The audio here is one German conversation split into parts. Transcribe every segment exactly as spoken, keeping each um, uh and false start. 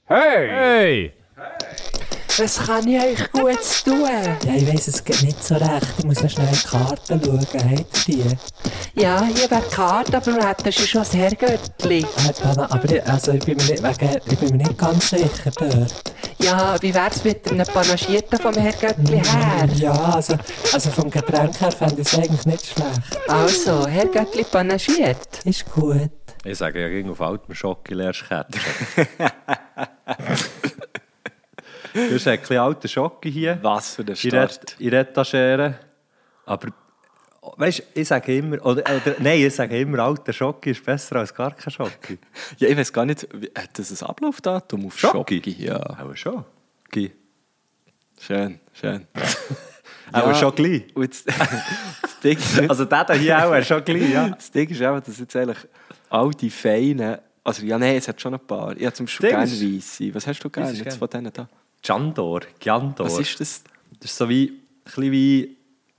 Hey! Hey! Was kann ich euch Gutes tun? Ja, ich weiss, es geht nicht so recht. Ich muss noch schnell in die Karten schauen. Habt ihr die? Ja, hier wäre die Karte, aber wir hätten schon das Herrgöttli. Äh, aber ich, also ich, bin mir nicht, wegen, ich bin mir nicht ganz sicher dort. Ja, wie wär's mit einem Panagierten vom Herrgöttli her? Ja, also, also vom Getränk her fände ich es eigentlich nicht schlecht. Also, Herrgöttli panagiert. Ist gut. Ich sage ja gegen auf altem Schocki lernst Kettchen. Du hast ein bisschen alten Schocki hier. Was für ein In der- Start. in der Etagere. Aber, weißt du, ich sage immer, oder, oder nein, ich sage immer, alter Schocki ist besser als gar kein Schocki. Ja, ich weiß gar nicht, wie- hat das ein Ablaufdatum auf Schocki? Schocki? Ja, Aber schon. Gi. schön, schön. Aber schon gleich. Und jetzt, das, Ding, Also der da hier auch, schon gleich, ja. das Ding ist auch, dass jetzt eigentlich all die feinen, also ja, nein, es hat schon ein paar. Ich habe zum Beispiel Ding gerne ist- Weisse. Was hast du gerne Weisse ist jetzt gern. von denen da? Giandor, Giandor. Was ist das? Das ist so wie, ein bisschen wie,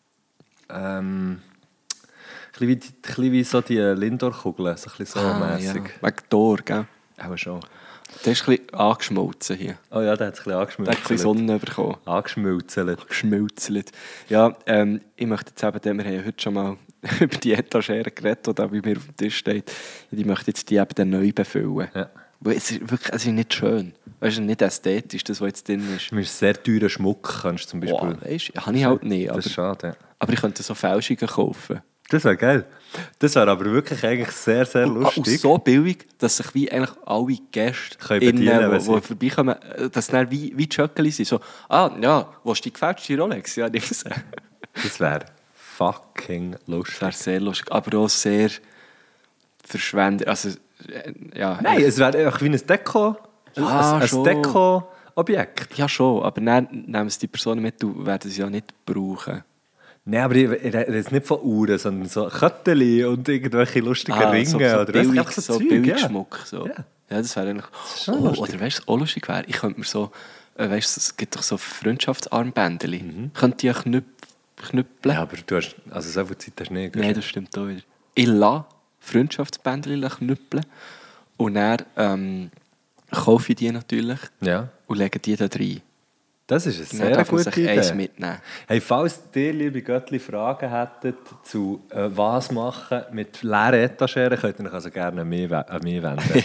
ähm, ein bisschen wie, die- ein bisschen wie so die Lindor-Kugeln, so ein bisschen so Ah, mässig. ja. Wegen Tor, gell? Auch schon. Der ist ein bisschen angeschmolzen hier. Oh ja, der hat es ein bisschen Der hat ein bisschen angeschmilzt. Sonne bekommen. Angeschmilzt. Geschmilzelt. Ja, ähm, ich möchte jetzt eben, wir haben ja heute schon mal über die Etagere geredet, die da bei mir auf dem Tisch steht. Ich möchte jetzt die eben dann neu befüllen. Ja. Weil es ist wirklich, es ist nicht schön. Weißt du, nicht ästhetisch, das, was jetzt drin ist. Mir ist sehr teurer Schmuck, kannst du zum Beispiel. Boah, weißt du, habe ich halt nicht. Das Aber, ist schade. Ja. aber ich könnte so Fälschungen kaufen. Das wäre geil. Das wäre aber wirklich eigentlich sehr, sehr Und, lustig. und so billig, dass sich wie eigentlich alle Gäste, Können innen, bedienen, wenn die, die sie- vorbeikommen, äh, dass dann wie, wie die Schöckeli sind. So, ah, ja, wo ist die gefälschte Rolex? Ja, nimm sie. Das wäre fucking Das lustig. wäre sehr lustig, aber auch sehr verschwendet. Also, äh, ja, Nein, es wäre einfach wie ein Deko. Ja, ein ein schon. Deko-Objekt. Ja, schon, aber dann nehmen sie die Personen mit und werden sie ja nicht brauchen. Nein, aber ich, ich rede jetzt nicht von Uhren, sondern so Kötteli und irgendwelche lustigen Ringe. so, so oder billig, einfach so Zeug, billig ja. Schmuck. So. Ja. Ja. Das wäre eigentlich... schon Oh, lustig. oder weißt du, was auch lustig wäre? Ich könnte mir so... Äh, weißt du, es gibt doch so Freundschaftsarmbändchen. Mhm. Könnte ich knüpp, knüppeln? Ja, aber du hast, also so viel Zeit hast du nicht. Nein, das stimmt auch wieder. Ich lasse Freundschaftsbändchen knüppeln und dann ähm, kaufe ich die natürlich Ja, und lege die da rein. das ist eine Dann sehr darf man gute sich eins Idee. mitnehmen. Hey, falls ihr, liebe Göttli, Fragen hättet zu äh, was machen mit leeren Etageren, könnt ihr euch also gerne an mich, we- an mich wenden.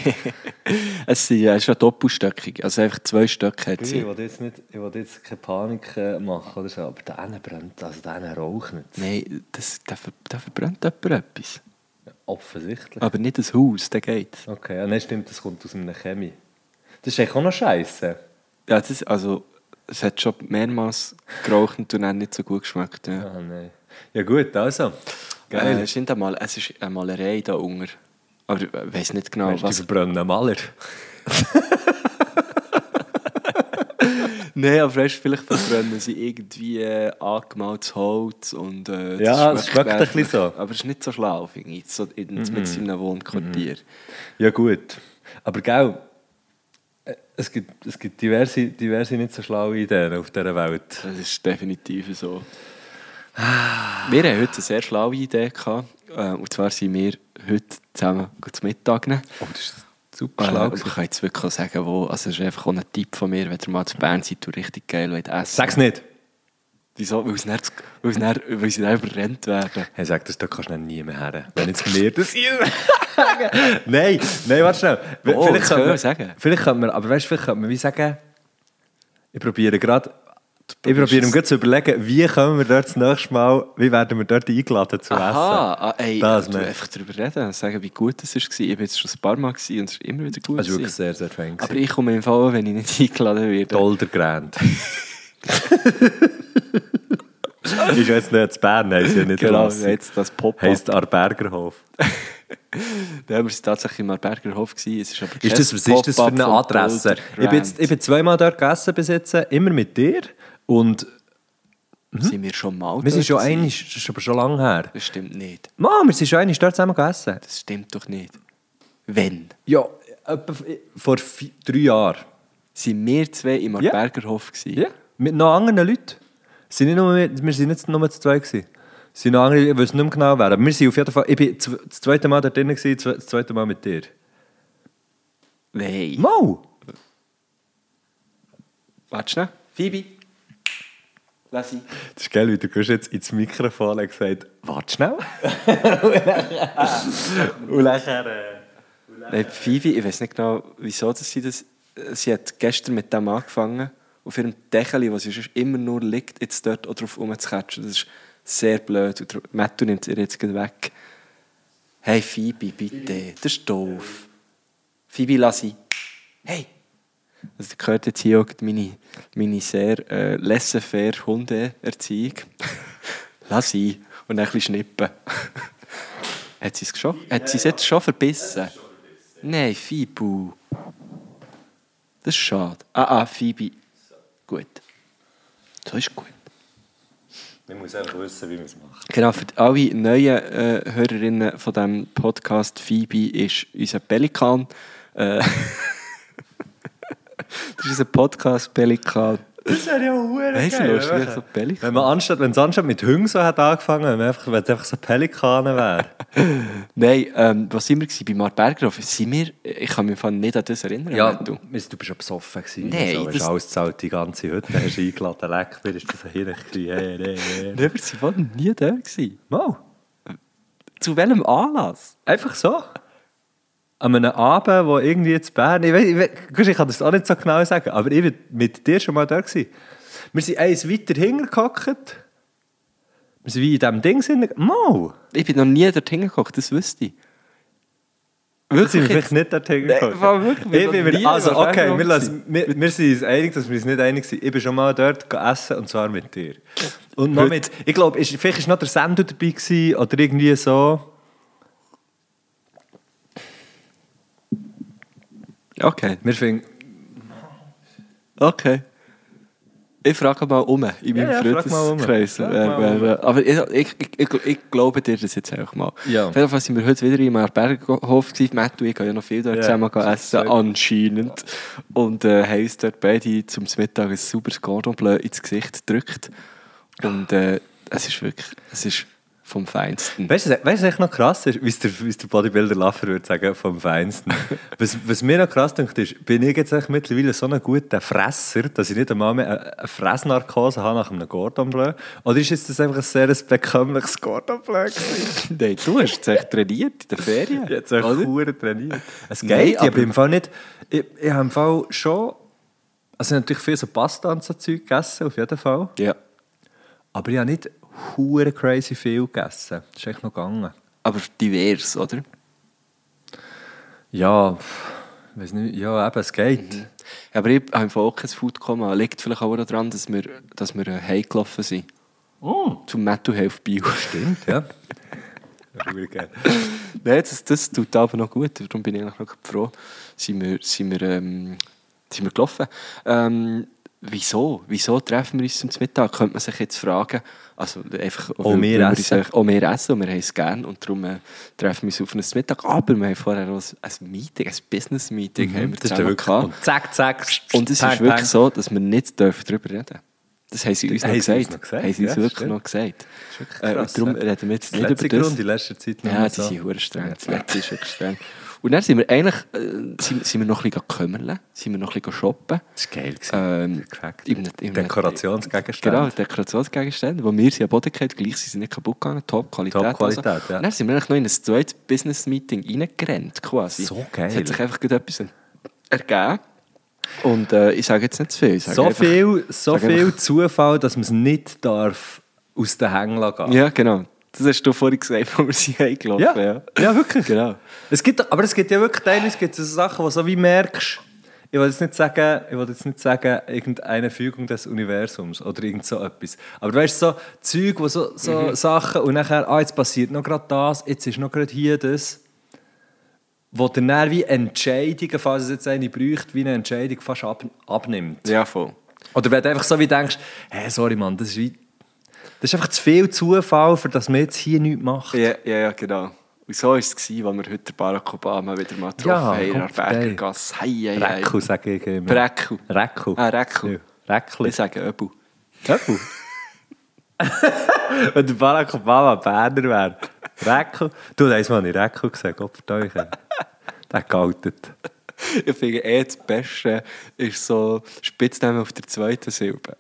Es sind, äh, es ist eine Doppelstöckung, also einfach zwei Stöcke hat ich sie. will jetzt, nicht, ich will jetzt keine Panik äh, machen oder so, aber der eine brennt, also der eine raucht nicht. Nein, das, da, ver, da verbrennt jemand etwas. Offensichtlich. Aber nicht das Haus, der geht. Okay, ja, nein, stimmt, das kommt aus einem Chemie. Das ist eigentlich auch noch scheiße. Ja, das, also, es hat schon mehrmals geraucht und dann nicht so gut geschmeckt. Ja. Ah, nein. Ja gut, also. Geil. Geil. Äh, es, sind einmal, es ist eine Malerei da unten. Aber ich weiß nicht genau, Weißt du, die was... verbrennen Maler. Nein, aber weißt, vielleicht verbrennen sie irgendwie äh, angemaltes Holz und äh, Ja, es schmeckt ein wirklich- bisschen so. Aber es ist nicht so schlau, finde ich, so in, Mhm. mit seinem Wohnquartier. Ja gut. Aber gell, äh, es gibt, es gibt diverse, diverse nicht so schlaue Ideen auf dieser Welt. Das ist definitiv so. Wir haben heute eine sehr schlaue Idee gehabt. Äh, und zwar sind wir heute zusammen zu Mittag nehmen. Oh, das ist super Äh, schlau. aber ich kann jetzt wirklich auch sagen, wo. Also, das ist einfach auch ein Tipp von mir, wenn ihr mal zu Bern seid und richtig geil wollt essen. Sag's nicht. Wieso? Weil, es dann, weil, es dann, weil sie dann überrennt werden. Hey, sag das, da kannst du nie mehr her. Wenn jetzt mir das hier Nein, nein, warte schnell. Oh, das kann können wir man, sagen. vielleicht kann man, aber weißt du, vielleicht kann man wie sagen, ich probiere gerade, ich probierst probiere es. mir gerade zu überlegen, wie können wir dort das nächste Mal, wie werden wir dort eingeladen zu Aha, essen. ah, ey, Das du nicht. einfach darüber reden, sagen, wie gut es war. Ich war jetzt schon ein paar Mal gewesen und es ist immer wieder gut. Das war wirklich gewesen. sehr, sehr fein. Aber ich komme im Fall, wenn ich nicht eingeladen werde. Dolder Grand. Ist ja jetzt nicht zu Bern, heisst ja nicht Genau, Lassig. jetzt das Pop-up. Heisst Arbergerhof. Da waren wir tatsächlich im Bergerhof gewesen. Es ist aber Ist das, was ist das für eine Adresse? Ich bin, jetzt, ich bin zweimal dort gegessen bis jetzt, immer mit dir. Und Sind wir schon mal wir sind dort schon gewesen? einig, das ist aber schon lange her. Das stimmt nicht. Mann, wir sind schon einig dort zusammen gegessen. Das stimmt doch nicht. Wenn? Ja, etwa vor vi- drei Jahren. Sind wir zwei im Ja. Bergerhof gewesen? Ja, mit noch anderen Leuten. Sind nicht nur, wir wir sind nicht nur zu zweit gewesen. Es sind noch andere, ich weiß nicht mehr genau wer. Aber wir sind auf jeden Fall, ich bin z- das zweite Mal dort drin gewesen, zwe- das zweite Mal mit dir. Nein. Mal! Warte schnell. Phoebe. Lass ihn. Das ist geil, wie du jetzt ins Mikrofon und gesagt warte schnell. Und nachher... Äh, Nein, Phoebe, ich weiß nicht genau, wieso dass sie das... Sie hat gestern mit dem angefangen, auf ihrem Deckel, wo sie sonst immer nur liegt, jetzt dort auch drauf rumzukatschen. Das ist sehr blöd. Und Matthew nimmt ihr jetzt gleich weg. Hey Phoebe, bitte, das ist doof. Phoebe, lass ihn. Hey! Also, ihr hört jetzt hier auch meine, meine sehr äh, laissez-faire Hundeerziehung. Lass ihn. Und dann ein bisschen schnippen. Hat sie es schon? Hat sie es jetzt schon verbissen? Nein, Phoebe. Das ist schade. Ah, ah, Phoebe. Gut. So ist gut. Man muss einfach wissen, wie man es macht. Genau, für alle neuen äh, Hörerinnen von diesem Podcast, Phoebe ist unser Pelikan. Äh, das ist unser Podcast-Pelikan. Das wäre ja auch Weißt du, lustig, so Pelikan. Wenn man anstatt, wenn es anstatt mit Hüngen so hat angefangen, wenn, man einfach, wenn es einfach so Pelikanen wäre. Nein, ähm, was sind wir gewesen? Bei Mart Berghoff? Sind wir, ich kann mich nicht an das erinnern. Ja, du. du bist schon besoffen gewesen. Nein, so, das- hast alles gezahlt, die ganze Hütte hast du eingeladen, leck, mir ist das ein Hirn gewesen. Hey, hey, hey. Nein, wir waren nie da gewesen. Mal, Zu welchem Anlass? einfach so. An einem Abend, wo irgendwie jetzt Bern... Ich, weiss, ich, weiss, ich kann das auch nicht so genau sagen, aber ich war mit dir schon mal da gewesen. Wir sind eins weiter hingehockt. Wir sind wie in diesem Ding sind. Mal! Ich bin noch nie dort hingeguckt, das wüsste ich. Wir sind jetzt? vielleicht nicht dort hingehockt. Nein, war wirklich, wir Ich sind bin noch mir, nie also, dort okay, wir, hingehockt lassen, wir, wir sind uns einig, dass wir uns nicht einig sind. Ich bin schon mal dort essen, und zwar mit dir. Und noch mit, ich glaube, ist, vielleicht war noch der Sender dabei gewesen, oder irgendwie so. Okay, Wir finden... okay. Ich frage mal um, in meinem Ja, ja, frag mal um. Freundeskreis. Frag Wer- mal wer- Aber ich, ich, ich, ich, ich glaube dir das jetzt einfach mal. Ja. Auf jeden Fall sind wir heute wieder in Mart Berghof gewesen. Matt und ich gehen ja noch viel dort Ja, zusammen das ist essen, sehr- anscheinend. Und äh, haben uns dort beide zum Mittag ein sauberes Cordon Bleu ins Gesicht gedrückt. Und äh, es ist wirklich, es ist vom Feinsten. Weißt du, weißt du, was echt noch krass ist? Wie es der, wie es der Bodybuilder Laffer würde sagen, vom Feinsten. was, was mir noch krass denkt, ist, bin ich jetzt echt mittlerweile so ein guter Fresser, dass ich nicht einmal mehr eine, eine Fressnarkose habe nach einem Cordon Bleu? Oder ist jetzt das einfach ein sehr bekömmliches Cordon Bleu gewesen? Nein, du hast es echt trainiert in der Ferien. Jetzt echt oder? verdammt trainiert. Es geht, Nein, ich habe aber- im Fall nicht... Ich, ich habe im Fall schon... Also ich habe natürlich viel so Pasta und so Zeug gegessen, auf jeden Fall. Ja. Aber ich habe nicht hure crazy viel gegessen. Das ist echt noch gegangen. Aber divers, oder? Ja, ich weiß nicht. Ja, eben, es geht. Mhm. Aber ich habe im Fall auch kein Foodkoma. Liegt vielleicht auch daran, dass wir, dass wir heimgelaufen sind. Oh. Zum Matthew Health Bio. Stimmt, ja. Verdammt geil. Nein, das, das tut aber noch gut. Darum bin ich eigentlich noch froh, sind wir, sind wir, ähm, sind wir gelaufen. Ähm, wieso? Wieso treffen wir uns zum Mittag? Könnte man sich jetzt fragen. Also einfach, Auch weil- wir weil essen. uns eigentlich- Auch wir essen und wir haben es gerne. Und darum äh, treffen wir uns auf ein Mittag. Aber wir haben vorher auch ein Meeting, ein Business-Meeting haben wir Mhm, Das ist ja zusammen wirklich... gehabt. Und zack, zack. Und es pang, ist wirklich pang. so, dass wir nicht dürfen darüber reden dürfen. Das haben sie uns noch Haben sie uns gesagt. noch gesagt? Haben sie uns Ja, wirklich stimmt. noch gesagt. Das ist wirklich Äh, krass, und darum ja. reden wir jetzt Das nicht letzte über das. Grund in letzter Zeit noch Ja, nicht die so. sind hure streng. Das letzte ist wirklich streng. Und dann sind wir eigentlich äh, sind, sind wir noch ein bisschen gekümmert, sind wir noch ein bisschen shoppen. Das war geil. Ähm, Perfekt. im- im- Dekorationsgegenstände. Genau, Dekorationsgegenstände, wo wir sie am Boden gehabt, gleich sind sie nicht kaputt gegangen, Top-Qualität. Top-Qualität, also. ja. Und dann sind wir eigentlich noch in ein zweites Business-Meeting reingerannt, quasi. So geil. Es hat sich einfach gerade etwas ergeben. Und äh, ich sage jetzt nicht zu viel. Ich sage So einfach- viel, so sage viel einfach- Zufall, dass man es nicht darf aus den Hängen lassen. Ja, genau. Das hast du vorhin gesagt, wo wir sie heimgelaufen Ja, ja. ja, wirklich. Genau. Es gibt, aber es gibt ja wirklich teilweise gibt es so Sachen, wo du so wie merkst, ich will jetzt nicht sagen, ich will jetzt nicht sagen, irgendeine Fügung des Universums oder irgend so etwas. Aber du weißt so Zeug, wo so, so Mhm. Sachen und nachher, ah, jetzt passiert noch gerade das, jetzt ist noch gerade hier das, wo dann, dann wie Entscheidungen, falls es jetzt eine bräuchte, wie eine Entscheidung fast ab, abnimmt. Ja, voll. Oder wenn du einfach so wie denkst, hey, sorry Mann, das ist wie, das ist einfach zu viel Zufall, für dass man jetzt hier nichts macht. Ja, ja, ja, genau. Und so war es, als wir heute den Barack Obama wieder mal getroffen Ja, haben in der kommt vorbei. Bergergasse. Hei, hei, hei. Recku, sage ich immer. Brecku. Recku. Ah, Recku. Ja, Reckli. Ich sage Öbu. Recku. Wenn der Barack Obama Berner wäre. Recku. Du, da hast mal nicht Recku gesagt, Gott verdammt. Der galtet. Ich finde eh das Beste ist so Spitznamen auf der zweiten Silbe.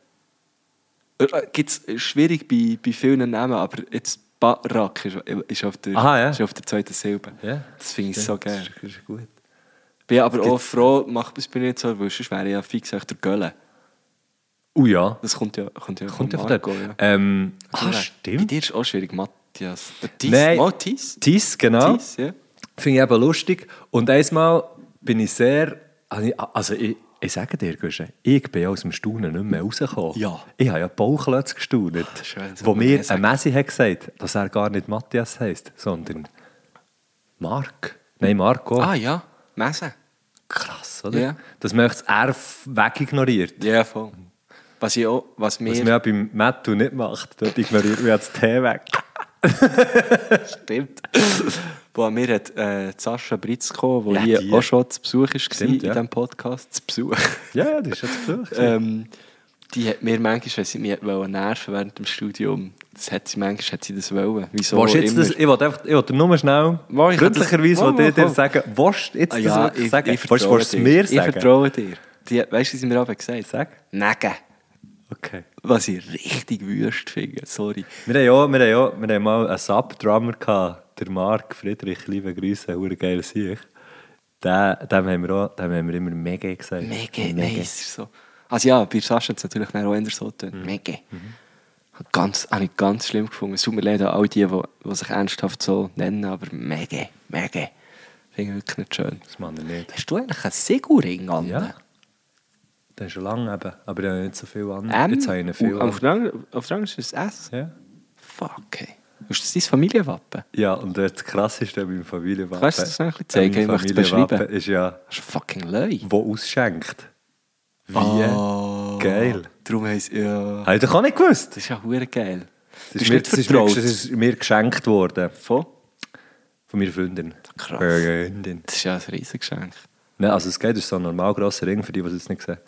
Gibt es schwierig bei, bei vielen Namen, aber jetzt Barak ist, ist, auf der, Aha, ja. ist auf der zweiten Silbe. Ja. Das finde ich Ja, so geil. Das ist, das ist gut. Bin aber Es auch gibt- froh, macht es bei mir nicht so, weil sonst wäre ich ja fix echt der Gölle. Oh ja. Das kommt ja, kommt ja Kommt ja von Marco, dort. ja. Ähm, ah, Bei stimmt. dir ist es auch schwierig, Matthias. Äh, Thies? Nein. Mal Thies? Thies, genau. Thies, ja. Finde ich eben lustig. Und einmal bin ich sehr... Also ich, also ich, ich sage dir, Guschen, ich bin ja aus dem Staunen nicht mehr rausgekommen. Ja. Ich habe ja Bauchlötze gestaunet, schön, so wo muss mir man sagen. ein Messi hat gesagt, dass er gar nicht Matthias heisst, sondern Mark. Nein, Marco. Ah ja, Messe. Krass, oder? Ja. Dass man das R wegignoriert. Ja, voll. Was, ich auch, was mir... Was man ja beim Mattu nicht macht, dort ignoriert man ja das T weg. Stimmt. Wo mir hat äh, Sascha Britz gekommen, wo Ja, hier die. auch schon zu Besuch war Stimmt, in ja. diesem Podcast. Zu Besuch. Ja, ja, das ist ja zu Besuch. ähm, die hat mir manchmal, wenn sie mich nerven wollte während dem Studium, das hat sie manchmal hat sie das wollen. Wieso Willst du jetzt immer? das, ich wollte einfach, ich wollte nur schnell, Wo, ich kann das- freundlicherweise, wo, wollte ich wo, dir wo. sagen, willst du jetzt Ah, das ja, wirklich ich, sagen? ich Willst vertraue du es dir. mir Ich sagen? vertraue dir. Die, weißt du, was sie mir aber gesagt hat? Sag. Negen. Okay. Was ich richtig wüst finde, sorry. Wir haben ja, wir haben ja wir haben mal einen Sub-Drummer gehabt, der Marc Friedrich, liebe Grüße, ein geil Sieg. Den, dem haben wir auch, dem haben wir immer mega gesagt. Mega, nein, es ist so. Also ja, bei Sascha hat es natürlich dann auch eher so getan. Mhm. Mega. Ganz, habe ich ganz schlimm gefunden. Es tut mir leid an all die, die, die sich ernsthaft so nennen, aber mega, mega. Finde ich wirklich nicht schön. Das machen wir nicht. Hast du eigentlich einen Sigurring an? Ja. Das ist schon lange eben, aber ich habe nicht so viel an. M? Jetzt habe ich ihn viel Und an. auf der anderen- auf der anderen ist es S? Ja. Fuck, ey. Ist das dein Familienwappen? Ja, und das Krasseste beim Familienwappen. Kannst du das noch ein bisschen zeigen? Beim Ich möchte es Familienwappen beschreiben. ist ja, Das ist fucking Leu. wo ausschenkt. Wie Oh, geil. Darum heisst ja... Habe ich doch auch nicht gewusst. Das ist ja verdammt geil. Das ist, mir, das, ist mir, das ist mir geschenkt worden. Von? Von meiner Freundin. Krass. Freundin. Das ist ja ein riesiges Geschenk. Nein, also es geht, das ist so ein normal grosser Ring, für die, die es jetzt nicht sehen.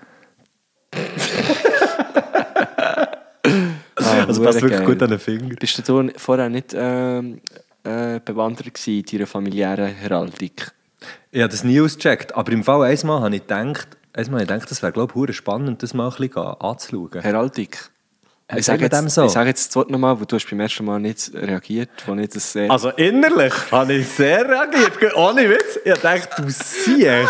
Ah, Also passt verdammt wirklich geil. gut an den Finger. Bist du da vorher nicht ähm, äh, bewandert gewesen in deiner familiären Heraldik? Ich habe das nie ausgecheckt, aber im Fall einmal habe ich gedacht, einmal habe ich gedacht, das wäre glaube ich spannend, das mal ein bisschen anzuschauen. Heraldik? Äh, Ich sage sagen dem jetzt, so. ich sage jetzt das Wort nochmal, weil du hast beim ersten Mal nicht reagiert, wo ich das sehr... Also innerlich habe ich sehr reagiert, ohne Witz. Ich dachte, du siehst.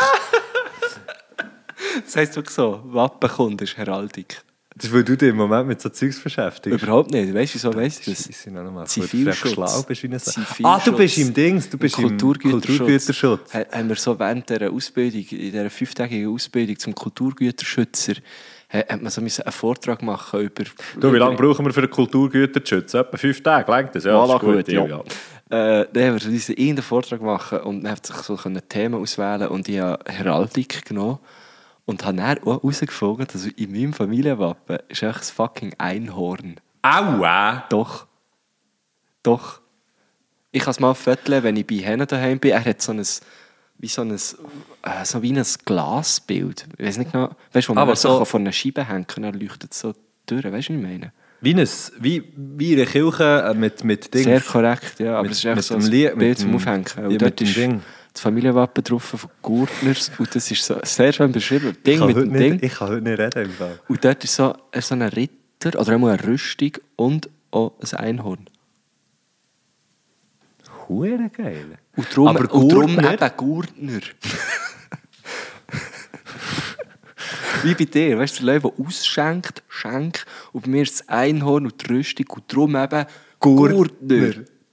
Das heisst wirklich so, Wappenkunde ist Heraldik. Das ist, weil du dich im Moment mit so Zeugs beschäftigst. Überhaupt nicht. Weißt du, wieso weißt du das? Scheisse noch mal. Zivilschutz. Schlau bist wie eine Sa- Zivilschutz. Ah, du bist im Dings, du bist im Kulturgüterschutz. Kulturgüterschutz. Ha- Haben wir so während dieser Ausbildung, in dieser fünftägigen Ausbildung zum Kulturgüterschützer, ha- hat man so müssen einen Vortrag machen über... Du, wie über- lange brauchen wir für den Kulturgüterschutz? Etwa fünf Tage, reicht das? Ja, Voilà, das ist gut, gut, ja. ja. Äh, dann haben wir diesen irgendeinen Vortrag machen und man hat sich so können Themen auswählen und ich habe Heraldik genommen und habe dann auch herausgefunden, dass in meinem Familienwappen ist echt das fucking Einhorn. Aua! Doch. Doch. Ich kann es mal fotografieren, wenn ich bei Hennen daheim bin. Er hat so ein, wie so ein, äh, so wie ein Glasbild. Ich weiß nicht genau, weißt du, wo man Aber so so- von einer Scheibe hängen kann, dann leuchtet es so durch. Weißt du, was ich meine? Wie, ein, wie, wie in einer Kirche äh, mit, mit Dings. Sehr korrekt, ja. Aber Mit- es ist echt mit so dem ein Lie- mit Bild zum dem- Aufhängen. ja, Und mit dort dem ist Ding. das Familienwappen drauf von Gurtners. Und das ist so sehr schön beschrieben. ich, Ding kann mit heute dem nicht, Ding. ich kann heute nicht reden im Fall. Und dort ist so, er ist so ein Ritter, oder einmal eine Rüstung und auch ein Einhorn. Hure geil. Und darum, Aber und darum Gurtner? eben Gurtner. Wie bei dir, weißt du, der Löwe, der ausschenkt, schenkt. Und bei mir ist das Einhorn und die Rüstung und darum eben Gurtner.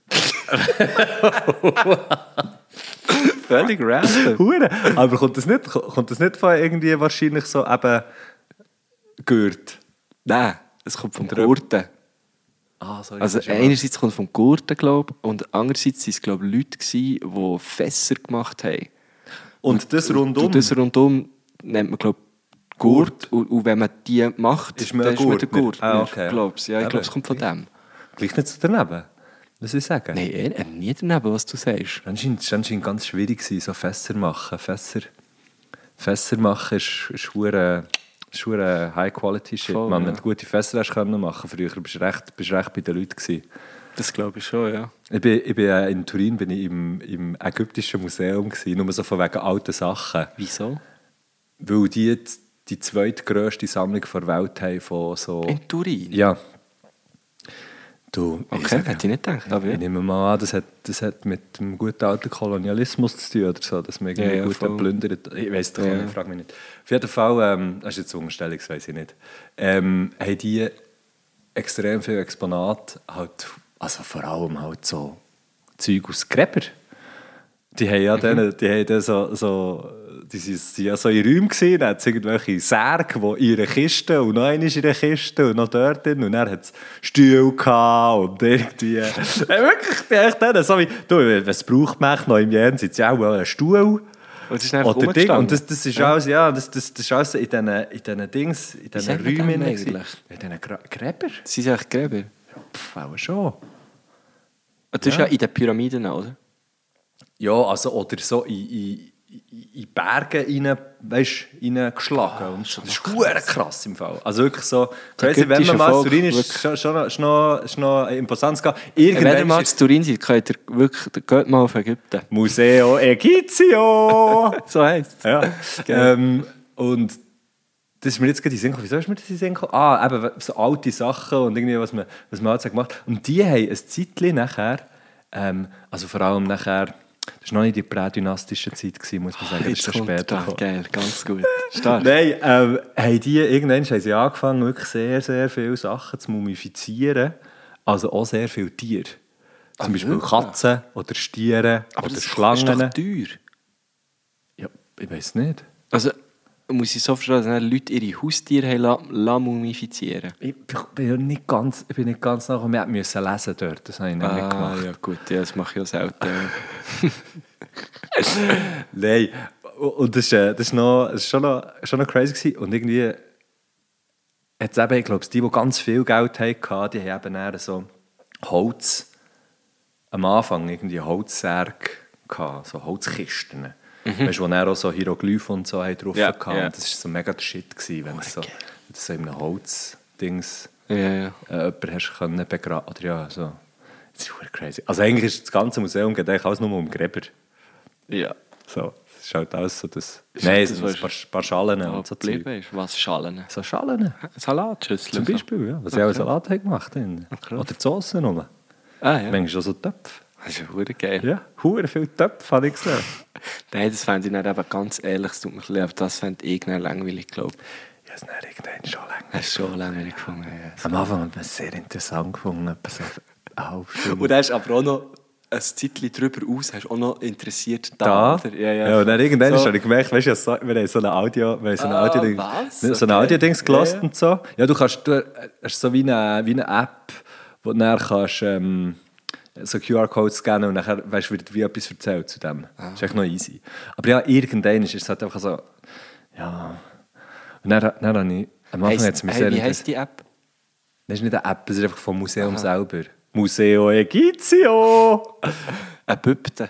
Völlig random. Hure. Aber kommt das nicht, kommt das nicht von irgendwie wahrscheinlich so eben Gürt? Nein, es kommt vom Drum. Gurten. Ah, sorry. Also einerseits kommt es vom Gurten, glaube ich, und andererseits waren es, glaube ich, Leute, gewesen, die Fässer gemacht haben. Und das rundum? Und das rundum nennt man, glaube ich, Gurt. Und, und wenn man die macht, Ist man dann ein ist man der Gurtner? Gurtner. Ah, okay. Glaub's. Ja, ich Eben. glaube, es kommt von dem. Gleich nicht so daneben. Was soll ich sagen? Nein, eh, nie daneben, was du sagst. Anscheinend war es anscheinend ganz schwierig, gewesen, so Fässer machen. Fässer, Fässer machen ist, ist hure, ist hure High-Quality-Shit. Voll, Man, ja. wenn du gute Fässer hast können machen, früher bist du recht, bist du recht bei den Leuten gewesen. Das glaube ich schon, ja. Ich bin, ich bin äh, in Turin bin ich im, im ägyptischen Museum gewesen, nur so von wegen alten Sachen. Wieso? Weil die die zweitgrösste Sammlung der Welt haben von so... In Turin? Ja. Du, Okay, hätte ich nicht gedacht. Aber ich ja. nehme mal an, das hat, das hat mit dem guten alten Kolonialismus zu tun oder so, dass man irgendwie Ja, ja, gut voll. plündert. Ich weiß doch Ja. nicht, frage mich nicht. Auf jeden Fall, ähm, das ist jetzt eine Unterstellung, das weiss ich nicht, ähm, haben die extrem viele Exponate, halt, also vor allem halt so Zeug aus Gräber. Die haben ja mhm. dann, die haben dann so, so die sind, sind ja so in Räumen gewesen, dann hat es irgendwelche Särge, die in einer Kiste und noch eine in einer Kiste und noch dort drin und dann hat es Stühle gehabt und irgendwie... äh, wirklich, die echt dann, so wie, du, was braucht man noch im Jenseits? Ja, auch einen Stuhl. Und es ist einfach Oder Ding. rumgestanden. Und das, das ist Ja. alles, ja, das, das, das ist alles in diesen, in diesen Dings, in diesen sagt man Räumen. dem gewesen. eigentlich? In diesen Gra- Gräber? Sie sind echt Gräber. Pff, auch schon. Das ist ja in den Pyramiden, oder? Ja, also, oder so in, in, in Berge rein, weißt, reingeschlagen. Und das ist krass. krass im Fall. Also wirklich so, crazy, wenn man mal in Turin ist, ist schon, schon, schon, noch, ist noch imposant zu gehen. Wenn ihr Irgendwann mal ist zu Turin seid, könnt ihr wirklich, geht mal auf Ägypten. Museo Egizio. So heisst es. Ja. ähm, und das ist mir jetzt gerade in den Sinn gekommen. Wieso ist mir das in den Sinn gekommen? Ah, eben so alte Sachen und irgendwie, was man, was man halt so gemacht hat. Und die haben ein Zeitchen nachher, ähm, also vor allem nachher, das war noch nicht die prädynastische Zeit, gewesen, muss man sagen, das ist schon später gekommen. Geil, ganz gut. Stark. Nein, ähm, haben die, irgendwann haben sie angefangen, wirklich sehr, sehr viele Sachen zu mumifizieren. Also auch sehr viele Tiere. Zum Ah, Beispiel wirklich? Katzen oder Stiere Aber oder das Schlangen. ist doch teuer. Ja, ich weiß nicht. Also, muss ich so verstehen, dass dann Leute ihre Haustiere haben la- la mumifizieren? Ich bin ja nicht ganz, ich bin nicht ganz nachgekommen. Wir mussten lesen dort, das habe ich nicht gemacht. Ah, ja gut, ja, das mache ich ja selten. Nein, und das ist, äh, das ist, noch, das ist schon, noch, schon noch crazy gewesen. Und irgendwie hat's eben, ich glaube, die, die ganz viel Geld hatten, die haben eben eher so Holz, am Anfang irgendwie Holzsärge gehabt, so Holzkisten. Mhm. Weißt du, wo dann auch so Hieroglyphen und so drauf Ja, hatten. ja. Und das war so mega der Shit gewesen, wenn du so, wenn du so in einem Holzdings Ja, ja. äh, jemanden hast können begraben. Oder ja, so. Das ist verdammt crazy. Also eigentlich ist das ganze Museum geht eigentlich alles nur um Gräber. Ja. So, das ist halt alles so das... Ist Nein, das, so ein was paar, paar Schalen Ja, und so geblieben Zeug. ist. Was? Schalen? So Schalen. Salatschüssel? Zum Beispiel, ja. Was ich auch einen Salat habe gemacht habe. Okay. Oder die Sauce noch. Ah ja. Manchmal auch so Töpfe. Das ist ja verdammt geil. Ja, verdammt viele Töpfe habe ich gesehen. Nein, das fände ich nicht, aber ganz ehrlich, es tut mir ein bisschen, aber das fände ich nicht langweilig, glaube ich. Ich habe es dann irgendwann schon länger. Das ist schon langweilig gefunden. Ja. Am Anfang hat man es sehr interessant gefunden. Etwa so eine halbe Stunde. Und da ist aber auch noch ein Zeitchen drüber aus, hast du auch noch interessiert Da? da. Oder? Ja, ja. Ja, und dann irgendwann So. habe ich gemerkt, weißt du, so, wir haben so ein Audio, wir haben so ein Ah, Audio, was? so ein Okay. Audio-Dings gelassen Ja, ja. und so. Ja, du kannst, du hast so wie eine, wie eine App, wo du dann kannst, ähm, so Q R-Codes scannen und dann weißt du, wird wie etwas erzählt zu dem. Ah. Das ist echt noch easy. Aber ja, irgendwann ist es halt einfach so, ja. Und dann, dann habe ich, am Anfang hat es mich hey, sehr wie interessiert. heisst die App? Das ist nicht eine App, das ist einfach vom Museum selber. Museo Egizio! Ein Bübte.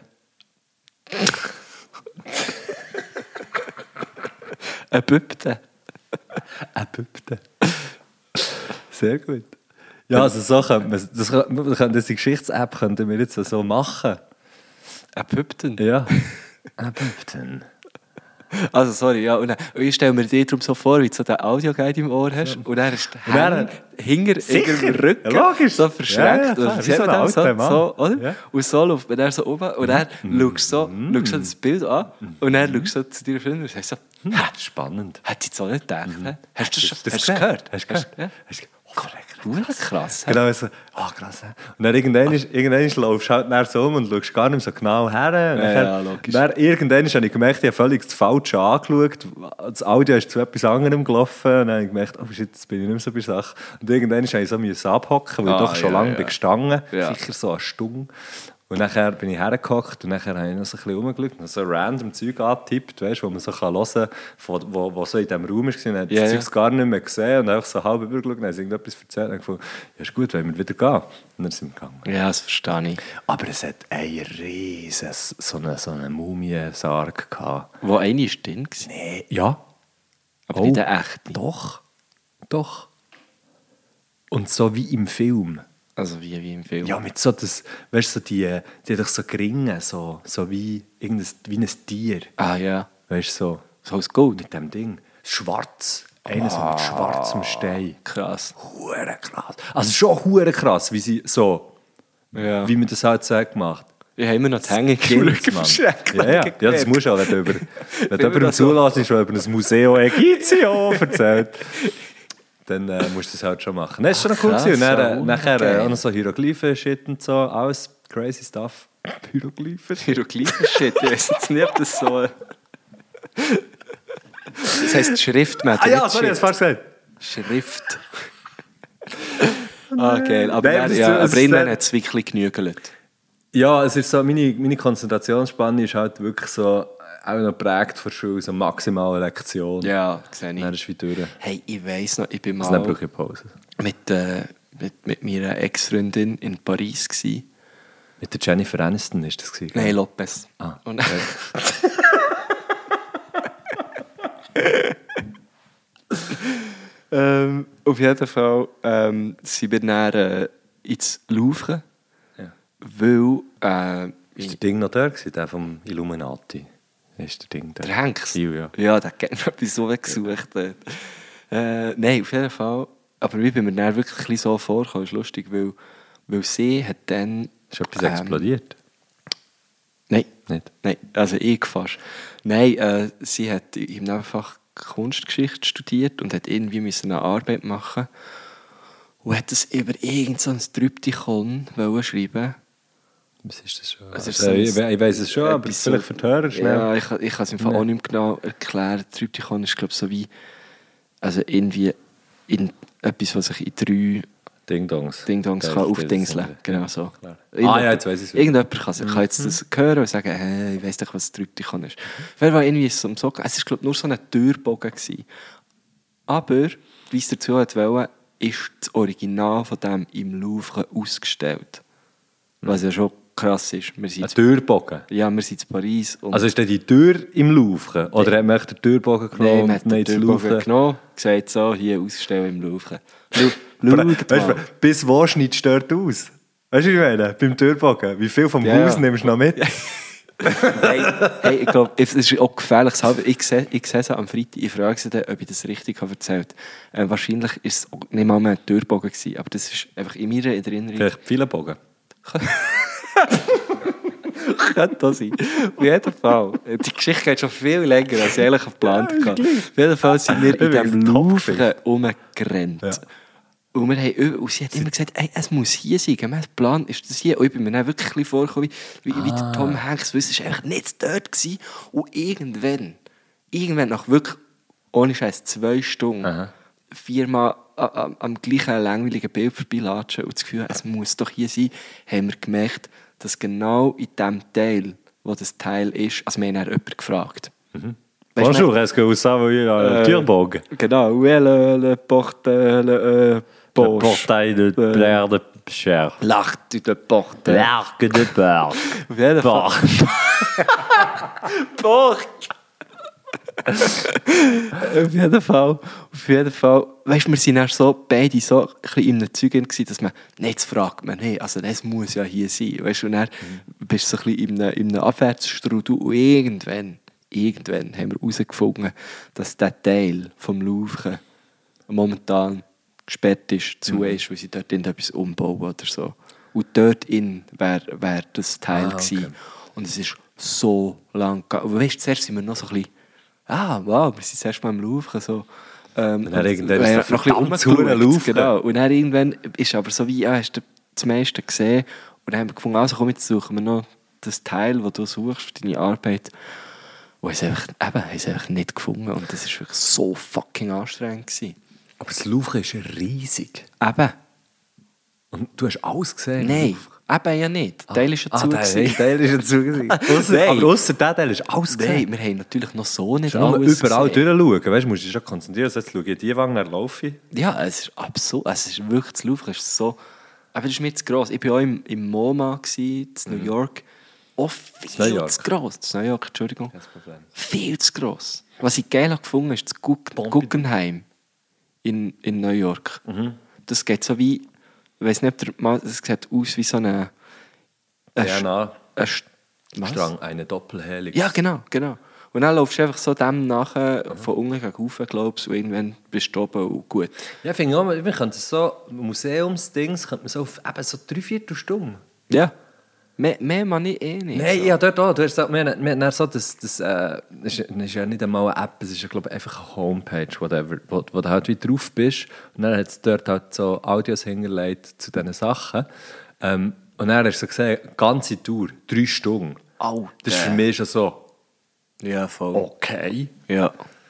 Ein Bübte. Ein Bübte. Sehr gut. Ja, also so könnte man, das, das, das, die Geschichts-App könnten wir jetzt so machen. Ein Bübten? Ja. Ein Bübten. Also, sorry, ja. Und, dann, und ich stelle mir dir darum so vor, wie du so den Audioguide im Ohr hast. Und dann ist Und dann- der hinter Sicher. im Rücken Ja, logisch. so verschränkt. Ja, ja, oder klar. wie Wie so sagt ein man das? alter so, Mann. so, oder? Ja. Und so läuft man dann so oben. Und dann schaust du so, schaust du das Bild an. Und dann schaust du so zu deiner Freundin und sagst so, Ha, spannend. hätte ich jetzt auch nicht gedacht. hä? Hast du das, schon- Das hast du gehört? Hast du gehört? Ja? Hast du oh, korrekt. Verdammt krass. hä? Genau so, ah krass. hä? Und dann irgendwann, ist, irgendwann laufst du halt dann so um und schaust gar nicht mehr so genau her. Und Ja, dann, ja, logisch. Dann irgendwann habe ich gemerkt, ich habe völlig das Falsche angeschaut. Das Audio ist zu etwas anderem gelaufen. Und dann habe ich gemerkt, oh shit, jetzt bin ich nicht mehr so bei der Sache. Und irgendwann musste ich so müssen abhocken, weil Ah, ich doch schon ja, lange ja. bin gestanden. Ja. Sicher so eine Stunde. Und nachher bin ich hergehockt und nachher habe ich noch so ein bisschen rumgeschaut und so random Zeug angetippt, weißt, wo man so kann hören kann, wo, wo so in diesem Raum war. Und dann habe ich Ja, das ja. Zeug gar nicht mehr gesehen und einfach so halb übergeschaut und dann habe ich irgendetwas erzählt und dann gefunden, ja ist gut, wenn wir wieder gehen. Und dann sind wir gegangen. Ja, das verstehe ich. Aber es hat einen riesen, so einen, so einen Mumiensarg gehabt. Wo eine ist drin war. Nee, ja. Aber Oh. nicht der echte. Doch, doch. Und so wie im Film. Also wie, wie im Film. Ja, mit so das, weißt du, so die, die hat doch so Gringe, so, so wie, irgendein, wie ein Tier. Ah ja. Weißt du, so. So aus Gold. Mit dem Ding. Schwarz. Einer so mit schwarzem Stein. Krass. Hure krass. Also schon hure krass, wie sie so, Ja. wie man das halt so hat gemacht. Ich habe immer noch die Hänge Kind, Mann. Ja, ja. ja, das musst du auch, wenn du über, wenn du jemandem zulässt, schon über ein Museum Egizio erzählt. Dann äh, musst du das halt schon machen. Das ist schon noch cool Krass, gewesen. Und dann, ja, äh, nachher äh, geil. auch noch so Hieroglyphen-Shit und so. Alles crazy stuff. Hieroglyphen? Hieroglyphen-Shit, ich weiß jetzt nicht, ob das so... Das heisst Schrift, man. Ah ja, sorry, ich hab's falsch gesagt. Schrift. Ah, geil. Aber, Nein, dann, das- ja, das aber ist irgendwann sehr- hat es wirklich genügelt. Ja, es ist so, meine, meine Konzentrationsspanne ist halt wirklich so, auch noch geprägt von Schule, so maximale Lektion. Ja, sehe Dann ich. ist es wie durch. Hey, ich weiss noch, ich bin Also dann mal brauche ich Pause. mit, äh, mit, mit meiner Ex-Freundin in Paris gsi. Mit der Jennifer Aniston ist das gewesen. gell? Nein, Lopez. Ah, Und, ähm, auf jeden Fall ähm, sind wir dann äh, ins Louvre, Ja. weil äh, Ist der Ding noch da gewesen, der vom Illuminati? Ist der Ding da? der Hanks, Ja, ja. ja, der hat gerne etwas so gesucht. dort. Äh, nein, auf jeden Fall. Aber ich bin mir dann wirklich ein bisschen so vorgekommen, ist lustig, weil, weil sie hat dann... Ist etwas ähm, explodiert? Nein, Nicht? nein, also ich fast. Nein, äh, sie hat im Nebenfach Kunstgeschichte studiert und hat irgendwie müssen eine Arbeit machen und hat das über irgend so ein Tryptychon wollen schreiben. Was ist das schon? Es ist Also, so ein- ich we- ich weiß es schon, aber etwas vielleicht so- für die Hörer schnell. Ja, ich, ich kann es im Fall Nee. auch nicht mehr genau erklären. Tryptychon ist, glaube ich, so wie also irgendwie in etwas, was sich in drei Ding-Dongs. Ding-Dongs Ja, kann das aufdingseln. ist- Genau so. Klar. Irgendjemand- Ah ja, jetzt weiss ich es. Irgendjemand kann, kann jetzt das hören und sagen, hey, ich weiss doch, was Tryptychon ist. Auf jeden Fall irgendwie ist es um so, es war, glaube ich, nur so ein Türbogen gewesen. Aber, wie es dazu hat wollen, ist das Original von dem im Louvre ausgestellt. Was ja schon krass ist. Wir sind Ein Türbogen. ja, wir sind in Paris. Und Also ist denn die Tür im Louvre? Oder hat man echt den Türbogen Nein, genommen man hat und den nicht ins Türbogen Louvre? genommen, gesagt so, hier ausstellen im Louvre. Schau, Weißt schaut du, mal. bis wo schneidest du dort aus? Weißt du, wie ich meine? Beim Türbogen. Wie viel vom Ja, Haus ja. nimmst du noch mit? Hey, hey, ich glaube, es ist auch gefährlich. Ich sehe, ich sehe es am Freitag, ich frage sie dann, ob ich das richtig habe erzählt habe. Äh, wahrscheinlich war es auch nicht mal mehr ein Türbogen gewesen, aber das ist einfach in meiner Erinnerung. Vielleicht viele Bogen. Könnte auch sein. Auf jeden Fall. Die Geschichte geht schon viel länger, als ich eigentlich geplant hatte. Auf jeden Fall sind wir in diesem Top Louvre rumgerannt. Ja. Und, wir haben, über- und sie hat immer gesagt, ey, es muss hier sein. Mein Plan ist das hier. Und ich bin mir dann wirklich ein bisschen vorgekommen, wie, wie, wie der Tom Hanks wusste, es war einfach nicht dort gewesen. Und irgendwann, irgendwann nach wirklich, ohne Scheiß, zwei Stunden, Aha. viermal a- a- am gleichen langweiligen Bild vorbeilatschen und das Gefühl, es muss doch hier sein, haben wir gemerkt, dass genau in dem Teil, wo das Teil ist, also wir haben dann jemanden gefragt. Mhm. Weisst du, Bonjour, est-ce que vous savez un Äh, Türbogen? Genau, où est le, le porte, le, euh, Le poche? portail de Euh, Blair de Cher. L'arc de porte. L'arc de Peur. Auf jeden Fall. Pork. Auf jeden Fall. Auf jeden Fall. Weißt du, wir waren so, beide so ein bisschen in einem Zeug, gewesen, dass man nicht fragt, man, hey, also das muss ja hier sein. Weißt du, und dann bist du so ein bisschen in einem, in einem Abwärtsstrudel und irgendwann, irgendwann haben wir herausgefunden, dass der Teil vom Louvre momentan gesperrt ist, zu ist, weil sie dort etwas umbauen oder so. Und dort in wäre wär das Teil Ah, okay. gewesen. Und es ist so lang gegangen. Und weißt du, zuerst sind wir noch so ein bisschen, ah, wow, wir sind zuerst mal im Louvre, so. Ähm, Und dann irgendwann ist wir der haben noch ein verdammt bisschen hure rumgeschaut, Louvre. genau. Und dann irgendwann ist aber so wie, ja, hast du das meiste gesehen. Und dann haben wir gefunden, also komm, jetzt suchen wir noch das Teil, das du suchst für deine Arbeit. Und haben es einfach, eben, haben es einfach nicht gefunden. Und das war wirklich so fucking anstrengend gewesen. Aber das Louvre ist riesig. Eben. Und du hast alles gesehen? Nein, eben ja nicht. Der Teil ist ja ah, zu. der, gewesen. der Teil ist ja zu. gewesen. Ausser, Nein. aber ausser der Teil ist alles Nein, gesehen. wir haben natürlich noch so nicht Du musst alles überall gesehen. durchschauen. Weißt, du musst dich schon konzentrieren. Also jetzt schaue ich die Wange, dann laufe ich. Ja, es ist absurd. Es ist wirklich, das Louvre ist so... Aber das ist mir zu gross. Ich war auch im, im MoMA, gewesen, in New York. Auch viel New York. zu gross. Das New York, Entschuldigung. Kein Problem. Viel zu gross. Was ich geil habe gefunden habe, ist das Gugg- Pompidou. Guggenheim in, in New York. Das geht so wie... ich weiss nicht, ob der mal, es sieht aus wie so eine... D N A. Ein St- was? Strang, eine Doppelhelix. Ja, genau, genau. Und dann laufst du einfach so dem nachher, mhm. von unten gegen rauf, glaubst du, und irgendwann bist du oben und gut. Ja, ich finde auch, man könnte so, Museumsdings, könnte man so auf eben so drei Viertelstunden. Ja. Mehr, mehr man ich eh nicht. Nein, so. ja, dort auch. Du hast gesagt, wir, wir, wir so das, das, äh, das ist ja nicht einmal eine App, es ist ja, glaube ich, einfach eine Homepage, whatever, wo, wo du halt wie drauf bist. Und dann hat es dort halt so Audios hingelegt zu diesen Sachen. Ähm, und dann hast du so gesehen, ganze Tour, drei Stunden. Alter. Das ist für mich schon so... Ja, voll. Okay. Ja.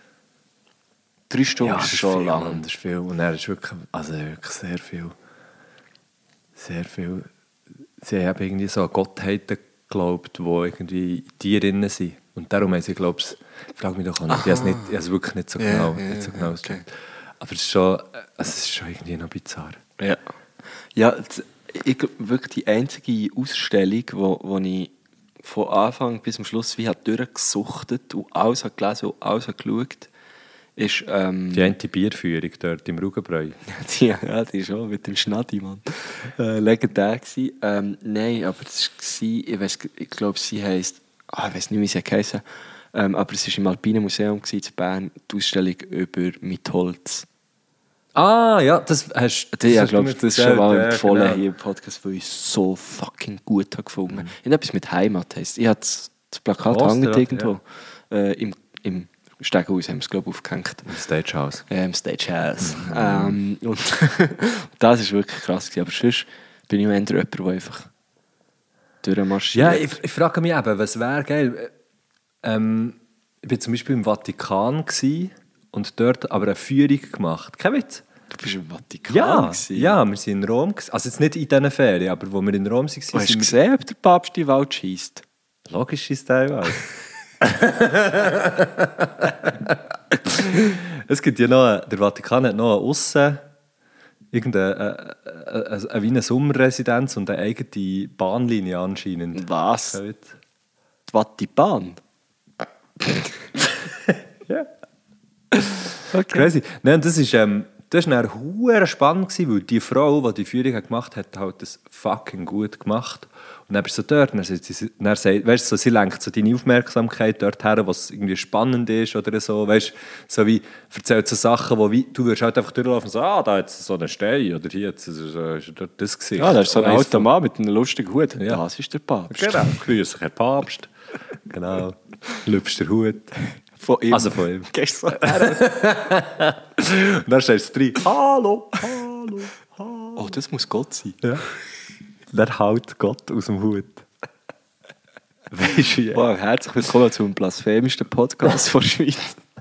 Drei Stunden Ja, ist das ist schon viel, lang. Mann, das ist viel. Und er ist wirklich, also wirklich sehr viel. Sehr viel. Sie haben irgendwie so an Gottheiten geglaubt, die irgendwie in dir drin sind. Und darum haben sie, glaube ich, ich frage mich doch auch nicht, ich habe es nicht, ich habe es wirklich nicht so Ja, genau, ja, nicht so genau okay. Aber es ist schon, es ist schon irgendwie noch bizarr. Ja. Ja, das- ich glaube, wirklich die einzige Ausstellung, wo, wo ich von Anfang bis zum Schluss wie hat durchgesuchtet und alles hat gelesen und alles hat geschaut, ist... Ähm, Die eine Bierführung dort im Rugenbräu. die, ja, die ist schon mit dem Schnaddi, Mann. Äh, legendär gewesen. Ähm, nein, aber das war, ich, weiss, ich glaube, sie heisst, ah, ich weiß nicht, wie sie heisst, ähm, aber es war im Alpinen Museum gewesen, in Bern, die Ausstellung über mit Holz. Ah, ja, das hast Das, ja, hast du glaube mir ich, das ist erzählt, schon mal ja, empfohlen genau. hier im Podcast, weil ich es so fucking gut habe gefunden habe. Mhm. Etwas mit Heimat heisst. Ich habe das, das Plakat Poster, hängt ja. irgendwo. Äh, Im im Stegenhaus haben wir es, glaube ich, aufgehängt. Im Stagehouse. Äh, Im Stagehouse. Mhm. Ähm, und das ist wirklich krass gewesen. Aber sonst bin ich eher jemand, der einfach durchmarschiert. Ja, ich, ich frage mich eben, was wäre geil. Ähm, ich war zum Beispiel im Vatikan gewesen und dort aber eine Führung gemacht. Kein Witz? Du bist im Vatikan Ja, gewesen. ja, wir waren in Rom. gewesen. Also jetzt nicht in diesen Ferien, aber wo wir in Rom waren, Und hast du sind wir... gesehen, ob der Papst die Wald schießt? Logisch ist das auch. Es gibt ja noch, der Vatikan hat noch aussen irgendeine äh, äh, äh, wie eine Sommerresidenz und eine eigene Bahnlinie anscheinend. Was? Kein Witz. Die Vatikan? Ja. Okay. Crazy. Nein, das ist, ähm, das war dann hure spannend gewesen, weil die Frau, die die Führung hat gemacht hat, hat halt das fucking gut gemacht. Und dann bist du so dort, und dann sagt sie, dann sagt, weißt, so, sie lenkt so deine Aufmerksamkeit dort her, was irgendwie spannend ist oder so, weißt, so wie, erzählt so Sachen, wo wie, du würdest halt einfach durchlaufen und so, ah, da ist so ein Stein, oder hier jetzt ist, ist dort das Gesicht. Ja, da ist so ein Eins alter Mann mit einem lustigen Hut. Ja. Das ist der Papst. Genau, grüß dich, Herr Papst. Genau, lüpfst den Hut. Von ihm. Also von ihm. Gehst so Und dann stehst du drin, hallo, hallo, hallo. Oh, das muss Gott sein. Ja. Dann haut Gott aus dem Hut. Weißt du, ja. Wow, herzlich willkommen zum blasphemischsten Podcast der Schweiz.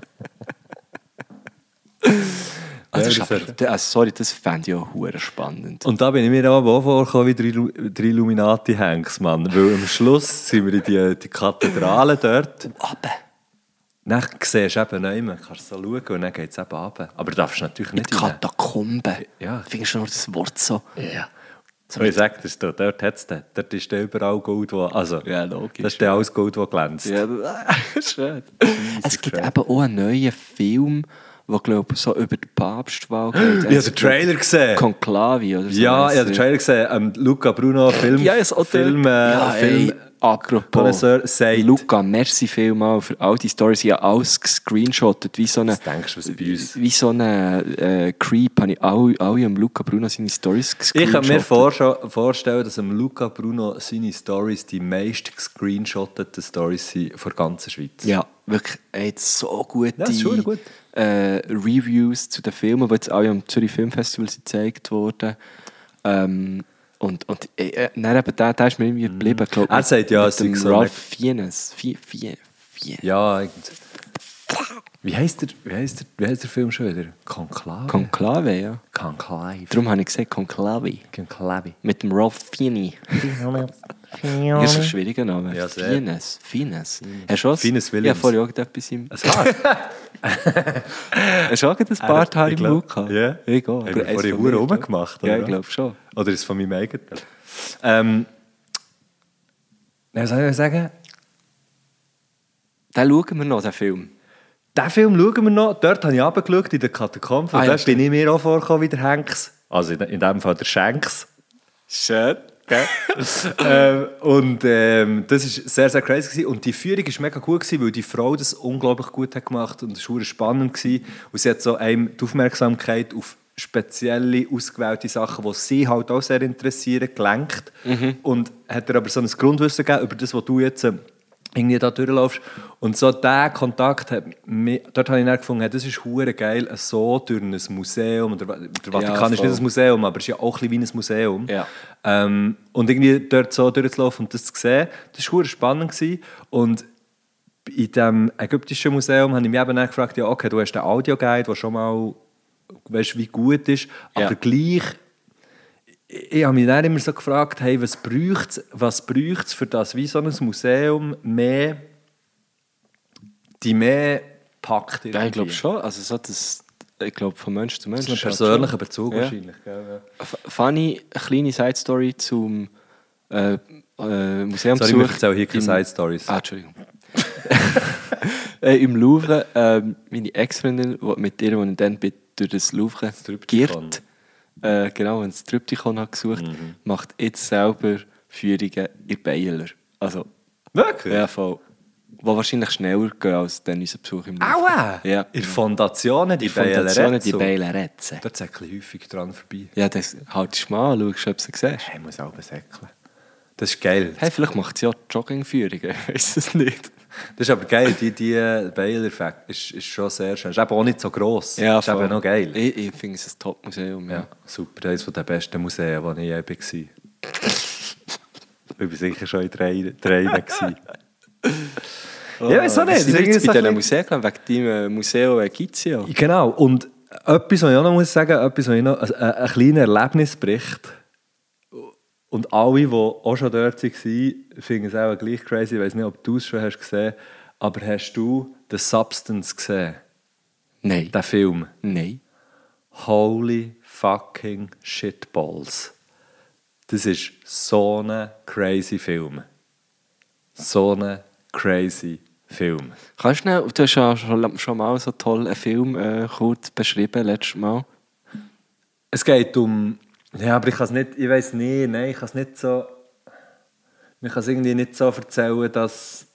Also, Ja, das das ist aber, also, sorry, das fände ich auch hure spannend. Und da bin ich mir aber auch vorgekommen wie drei, Lu- drei Illuminati-Hanks, Mann. Weil am Schluss sind wir in die, die Kathedrale dort. Aber Dann siehst du eben nicht mehr, kannst so schauen und dann geht es eben runter. Aber du darfst natürlich nicht rein. Katakomben. Ja. Findest du nur das Wort so? Ja. So, ich sage dir, dort, dort hat es den. Dort ist der überall Gold, wo, also, Ja, logisch. das ist der alles Gold, das glänzt. Ja, das ist schön. Es gibt schön. eben auch einen neuen Film, der, glaube ich, so über die Papstwahl geht. Ich habe den Trailer gesehen. Conclavi oder so. Ja, ich heisst habe den er. Trailer gesehen. Ähm, Luca Bruno, Film, Ja, es auch Film, äh, ja, Film ey, apropos, Connoisseur, sagt, Luca, merci vielmals für all die Stories. Ich habe alles gescreenshottet, wie so eine, was denkst du, was bei uns... wie so eine äh, Creep, habe ich alle, alle am Luca Bruno seine Stories Ich kann gescreenshottet. mir vorscha- vorstellen, dass am Luca Bruno seine Stories die meist gescreenshotteten Stories sind von der ganzen Schweiz. Ja, wirklich, er hat so gute Ja, das ist schon gut. äh, Reviews zu den Filmen, die jetzt alle am Zürich Filmfestival sind gezeigt wurden. Ähm, und und äh, dann eben der, der ist mir irgendwie geblieben. Glaub, Er mit- sagt ja, mit es sei dem so Ralph eine- Fiennes. Fie, Fie, Fie. Ja, irgend- wie heisst der, wie heisst der, wie heisst der Film schon wieder? Conclave? Conclave, ja. Conclave. Darum habe ich gesagt Conclave. Conclave. Mit dem Ralph Fiennes. Das ist ein schwieriger Name. Ja, sehr. Fiennes. Fiennes. Hast du was? Fiennes Ich Williams. habe vorhin auch etwas im... Ein Haar. Hast du auch ein Barthaar Ich im glaub- Look gehabt? Ja. Ich auch. Haben aber wir eins vorhin von mir, Huren glaub. rumgemacht, Ja, oder ich was? glaube schon. Oder ist es von meinem eigenen? Ähm, was soll ich sagen? Den schauen wir noch, den Film. Den Film schauen wir noch. Dort habe ich runtergeschaut in den Katakomben. Ah, Und ja, dort bin ich mir auch vorgekommen wie der Hanks. Also in, in dem Fall der Shanks. Schön. Okay. ähm, und ähm, das war sehr, sehr crazy gewesen. Und die Führung war mega cool gewesen, weil die Frau das unglaublich gut hat gemacht und es war spannend gewesen. Und sie hat so einem die Aufmerksamkeit auf spezielle, ausgewählte Sachen, die sie halt auch sehr interessieren, gelenkt. Mhm. Und hat ihr aber so ein Grundwissen gegeben über das, was du jetzt äh, irgendwie da durchlaufst. Und so dieser Kontakt hat mich, dort habe ich dann gefunden, das ist hure geil, so durch ein Museum. Der, der Vatikan ja, ist nicht ein Museum, aber es ist ja auch ein bisschen wie ein Museum. Ja. Ähm, und irgendwie dort so durchzulaufen und das zu sehen, das war hure spannend gewesen. Und in diesem ägyptischen Museum habe ich mich eben dann gefragt, ja okay, du hast den Audioguide, der schon mal, weißt, wie gut ist, aber ja. gleich, ich habe mich dann immer so gefragt, hey, was braucht es, was braucht es für das, wie so ein Museum mehr, die mehr packt? Ja, ich glaube schon, also so das, ich glaube von Mensch zu Mensch. Das ist ein persönlicher Bezug ja. wahrscheinlich. Gell, ja. Funny, eine kleine Side-Story zum äh, äh, Museumsbesuch. Sorry, ich erzähle hier keine Side-Stories. Ah, Entschuldigung. äh, Im Louvre, äh, meine Ex-Freundin, mit der ich dann bin, durch das Louvre giert, äh, genau, wenn das Tryptychon hat gesucht, mhm. macht jetzt selber Führungen in Beiler. Also, wirklich? Ja, voll. Die wahrscheinlich schneller gehen als dann unser Besuch im Louvre. Aua! Ja. In Fondationen, die Fondationen, die Beileretze. Dort säckle ich häufig dran vorbei. Ja, das haltest du mal an, schaust, ob du sie siehst. Hey, ich muss auch säckeln. Das ist geil. Hey, vielleicht macht sie ja Joggingführungen, ich weiß es nicht. Das ist aber geil, die, die Beiler-Effekt ist, ist schon sehr schön. Ist eben auch nicht so gross. Ja, ist eben noch geil. Ich, ich finde es ein Top-Museum. Ja. Ja, super, eines der besten Museen, wo ich je war. Ich war sicher schon in drei, drei gewesen. Oh, ja, weiß auch nicht. Wir sind jetzt bei diesen Museen, wegen deinem Museo Egizio. Genau, und etwas, was ich auch noch muss sagen, etwas, was ich noch, ein, ein kleiner Erlebnisbericht. Und alle, die auch schon dort waren, finden es auch gleich crazy. Ich weiß nicht, ob du es schon hast gesehen, aber hast du «The Substance» gesehen? Nein. Den Film? Nein. Holy fucking shitballs. Das ist so ein crazy Film. So ein crazy Film. Kannst du, schnell, du hast ja schon, schon mal so toll einen Film äh, kurz beschrieben, letztes Mal. Es geht um... Ja, aber ich kann es nicht... Ich weiss nicht, nein, ich kann es nicht so... Ich kann es irgendwie nicht so erzählen, dass...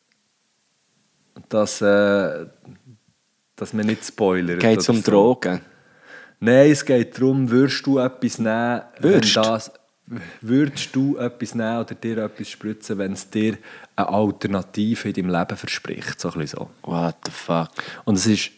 dass, äh, dass man nicht spoilert. Geht es um so. Drogen? Nein, es geht darum, würdest du etwas nehmen... Würdest? Das, würdest du etwas nehmen oder dir etwas spritzen, wenn es dir eine Alternative in deinem Leben verspricht? So ein bisschen so. What the fuck? Und es ist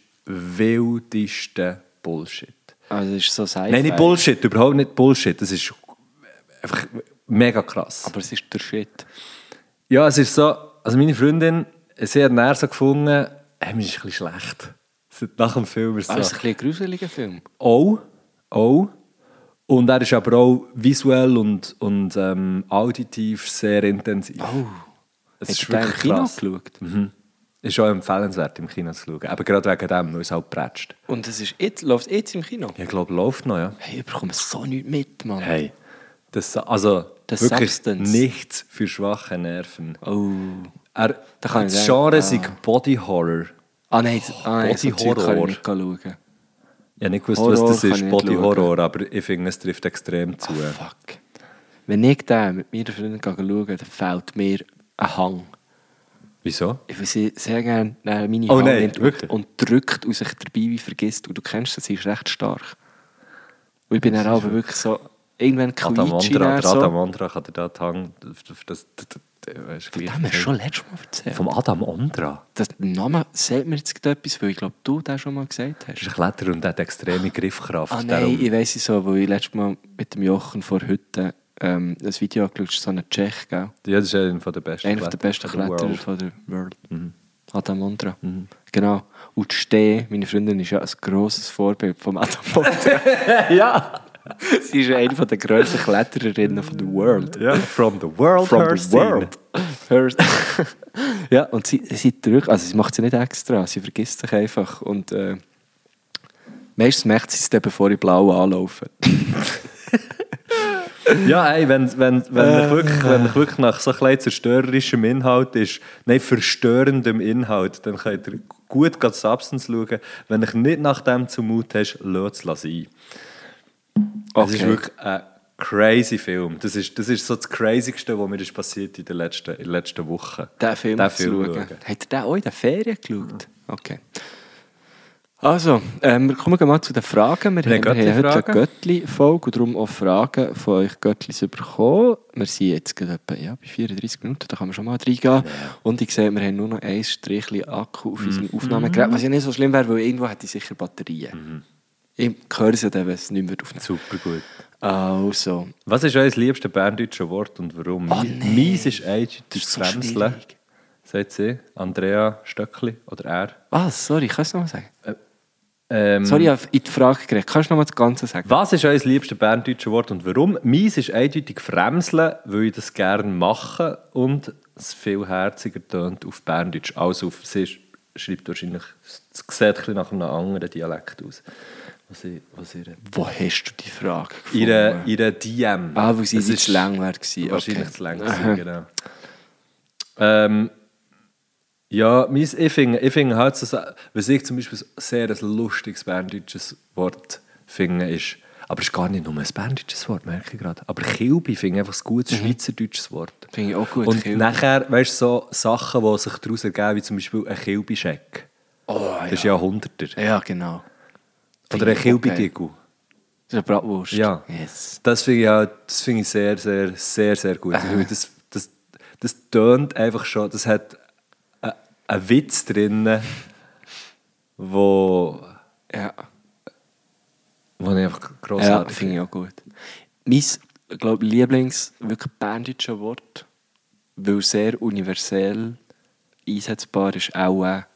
wildeste Bullshit. Also es ist so Sci-Fi. Nein, nicht Bullshit, überhaupt nicht Bullshit. Das ist einfach mega krass. Aber es ist der Shit. Ja, es ist so, also meine Freundin, sie hat näher so gefunden, hey, mir ist ein bisschen schlecht. Nach dem Film ist es so. Ah, ist ein bisschen ein gruseliger Film. Auch, auch. Und er ist aber auch visuell und, und ähm, auditiv sehr intensiv. Oh, es hast ist du den im wirklich Kino krass. geschaut? Mhm. Ist auch empfehlenswert, im Kino zu schauen. Aber gerade wegen dem, weil es halt prätscht. Und es ist jetzt, läuft es jetzt im Kino? Ich glaube, läuft noch, ja. Hey, ich bekomme so nichts mit, Mann. Hey, das, also das wirklich Substance. Nichts für schwache Nerven. Oh. Er, Da kann das ich Genre sagen, ist ah. Body Horror. Ah nein, ah, nein so Zeug kann ich Body-Horror. nicht schauen. Ich habe nicht gewusst, Horror was das kann ist, ich nicht Body schauen. Horror, aber ich finde, es trifft extrem zu. Oh, fuck. Wenn ich den mit meiner Freundin schaue, dann fällt mir ein Hang. Wieso? Ich will sie sehr gerne meine Oh Hand nein, nimmt wirklich? und drückt und sich dabei wie vergisst. Und du kennst das, sie ist recht stark. Und ich bin dann aber wirklich so, irgendwann Adam quietsche Ondra, ich der so. Adam Ondra kann dir da die Hang... Das, das, das, das, weißt, Das haben wir schon letztes Mal erzählt. Vom Adam Ondra? Das, der Name sagt mir jetzt etwas, weil ich glaube, du das schon mal gesagt Das ist hast. ein Kletterer und der hat extreme Griffkraft. Ah nein, Darum- ich weiss es so, weil ich letztes Mal mit dem Jochen vor heute ähm, ein Video angeschaut habe, so einen Tschech, gell? Ja, das ist einer der besten Einer der besten von der Kletterer World. von der World. Mhm. Adam Ondra. Mhm. Genau. Und die Steh, meine Freundin, ist ja ein grosses Vorbild von Adam Ondra. Ja! Sie ist eine der grössten Klettererinnen von der World. Ja, from the world, From her the world. Her ja, und sie, sie drückt, also sie macht sie nicht extra, sie vergisst sich einfach. Und äh, meistens merkt sie es dann, bevor ich blau anlaufe. Ja, ey, wenn, wenn, wenn, ich wirklich, wenn ich wirklich nach so ein bisschen zerstörerischem Inhalt ist, nein, verstörendem Inhalt, dann könnt ihr gut die Substance schauen. Wenn ich nicht nach dem Zumut hast, lasst es sein. Das ist Okay. wirklich ein crazy Film. Das ist, das ist so das Crazyste, was mir ist passiert in den letzten, in den letzten Wochen. Den Film, Den zu Film schauen. schauen. Habt ihr den auch in den Ferien geschaut? Okay. Also, ähm, wir kommen mal zu den Fragen. Wir, Wir haben, haben wir haben heute eine Göttli-Fragen. Göttli-Folge und darum auch Fragen von euch Göttlis bekommen. Wir sind jetzt gerade etwa, ja, bei vierunddreissig Minuten, da kann man schon mal reingehen. Und ich sehe, wir haben nur noch ein Strichchen Akku auf unserem Aufnahmegerät, was ja nicht so schlimm wäre, weil irgendwo hätte ich sicher Batterien. Ich höre es ja dann, wenn es nicht mehr aufnimmt. Super gut. Also, Was ist euer liebstes berndeutsche Wort und warum? Oh, Mi- nee. Meins ist eindeutig das ist so Fremsle. schwierig. Sagt sie? Andrea Stöckli oder er? Was? Sorry, kannst du noch mal sagen? Ähm, Sorry, ich habe in die Frage geredet. Kannst du noch mal das Ganze sagen? Was ist euer liebstes berndeutsche Wort und warum? Meins ist eindeutig Fremsle, weil ich das gerne mache und es viel herziger tönt auf Berndeutsch als auf... Sie sch- schreibt wahrscheinlich... Es sieht ein bisschen nach einem anderen Dialekt aus. Was ich, was ihre, Wo hast du die Frage gefunden? ihre, ihre D M. Ah, weil sie Es nicht ist zu lang war. gewesen. Wahrscheinlich Okay. zu lang gewesen, genau. Ähm, ja, mein, ich finde ich finde halt so, was ich zum Beispiel sehr ein lustiges berndeutsches Wort finde, ist, aber es ist gar nicht nur ein berndeutsches Wort, merke ich gerade, aber Kilby finde ich einfach ein gutes schweizerdeutsches Wort. Finde ich auch gut. Und Kilby. nachher, weißt du, so Sachen, die sich daraus ergeben, wie zum Beispiel ein Kilby-Scheck. Oh, Das ist ja ein Hunderter. Ja, genau. Oder ein Finde ich auch geil. Kilby-Diggu. Das ist eine Bratwurst. Ja. Yes. Das finde ich, halt, das finde ich sehr, sehr, sehr, sehr gut. Weil Das, das, das tönt einfach schon, das hat a- einen Witz drin, wo, Ja, wo ich einfach ja grossartig finde ich auch gut. Mein, glaube Lieblings wirklich berndeutsche Wort, weil sehr universell einsetzbar ist, auch äh.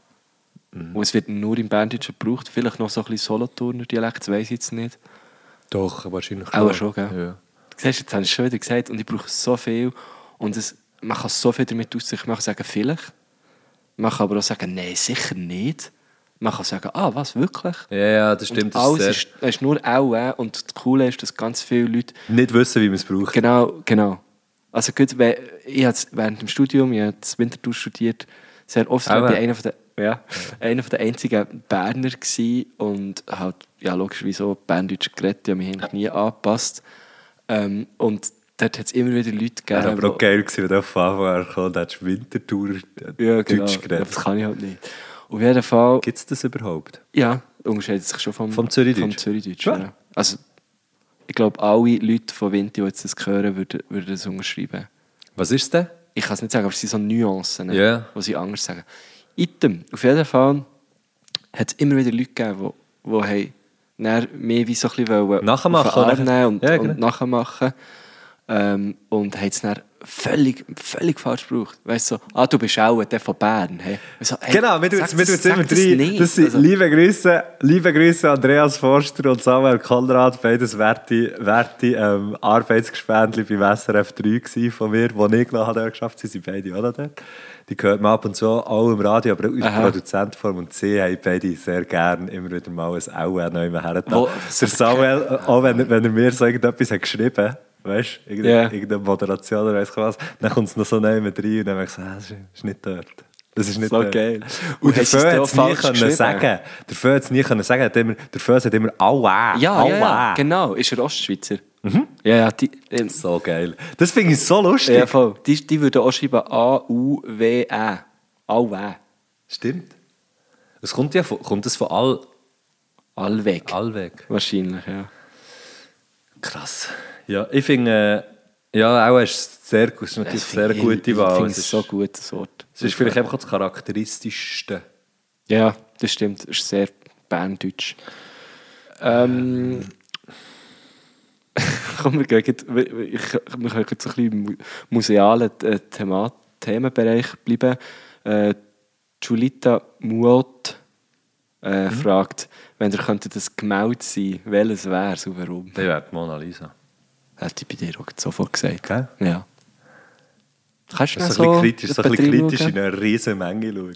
Und es wird nur im Berndeutschen gebraucht. Vielleicht noch so ein bisschen Solothurner Dialekt, das weiss ich jetzt nicht. Doch, wahrscheinlich Auch schon, gell? Ja. Du siehst, jetzt habe ich es schon wieder gesagt und ich brauche so viel. Und es, man kann so viel damit ausdrücken. Man kann sagen, vielleicht. Man kann aber auch sagen, nein, sicher nicht. Man kann sagen, ah, was, wirklich? Ja, ja, das stimmt. Und Das alles ist ist, es ist nur auch äh. Und das Coole ist, dass ganz viele Leute... sehr, nicht wissen, wie man es braucht. Genau, genau. Also gut, wenn- ich habe während dem Studium, ich habe das Winterthur studiert, sehr oft Auch, war ich äh. einer von der, ja, einer von der einzigen Berner gewesen und halt, ja, logischerweise auch Berndeutsch geredet, die haben mich eigentlich nie angepasst. Ähm, und dort hat es immer wieder Leute gegeben, Wäre aber auch geil gewesen, wenn du auf Anfang kam, da hättest du Wintertour ja, genau, Deutsch ja, geredet. das kann ich halt nicht. Auf jeden Fall, Gibt es das überhaupt? ja, unterscheidet sich schon vom, Vom Zürichdeutsch? Vom Zürichdeutsch, Schon? ja. Also, ich glaube, alle Leute von Vinti, die jetzt das hören, würden, würden das unterschreiben. Was ist es denn? Ich kann es nicht sagen, aber es sind so Nuancen, Ja. die sie anders sagen. Item, auf jeden Fall hat es immer wieder Leute gegeben, die, die haben dann mehr wie so ein bisschen wollen Nachmachen, auf den Arm oder? nehmen und, Ja, genau. und nachmachen. Ähm, und haben es dann völlig, völlig falsch gebraucht. Weißt du, so, ah, du bist auch der von Bern. Hey. So, hey, Genau, wir tun sag es wir das- tun's immer sag das rein. nicht. Das sind Also, liebe Grüße, liebe Grüße Andreas Forster und Samuel Konrad, beides werte, werte ähm, Arbeitsgespendli beim S R F drei gewesen von mir, die ich noch habe geschafft, sie sind beide auch noch dort. Die hört man ab und zu auch im Radio, aber auch unsere Aha. Produzentenform und sie haben beide sehr gerne immer wieder mal ein «Aue» neu her. Wo- Der Samuel, äh, auch wenn, wenn er mir so irgendetwas hat geschrieben hat, weißt du, irgendeine, Ja. irgendeine Moderation oder weiss ich was, dann kommt es noch so neu mit rein und dann habe ich gesagt, ah, das ist- ist nicht dort. Das ist nicht So dort. geil. Und der hast du es Föh dir hat auch es nie falsch können geschrieben? sagen. Der Föh hat es nie können sagen. Er hat immer- Der Föh sagt immer «Aua», Ja, ja, «Aua». ja, genau. Ist er Ostschweizer? Ja, ja, die, ähm, So geil. Das finde ich so lustig. ja, voll. Die, die würden auch schreiben A U W E. Auwe. Stimmt. Es kommt ja von, kommt das von all, Allweg. allweg. Wahrscheinlich, ja. Krass. Ja, ich finde, äh, ja, auch ist es sehr, es ist natürlich Das eine sehr finde ich- gute Ich Wahl. finde Es es ist, so gut, das Wort. es ist vielleicht einfach auch das charakteristischste. Ja, das stimmt. Es ist sehr berndeutsch. Ähm... Komm, wir gehen jetzt- wir- ich- wir können jetzt so ein bisschen im mu- musealen äh, Thema, Themenbereich bleiben. Äh, Julita Muot äh, fragt, wenn ihr könntet das Gemälde sein, welches wäre es und warum? Der wäre die Mona Lisa. Hätte ich bei dir auch sofort gesagt. Gell? Ja. Kannst du So, noch so, ein bisschen kritisch, so ein bisschen etwa kritisch reinschauen? in eine riesen Menge schauen.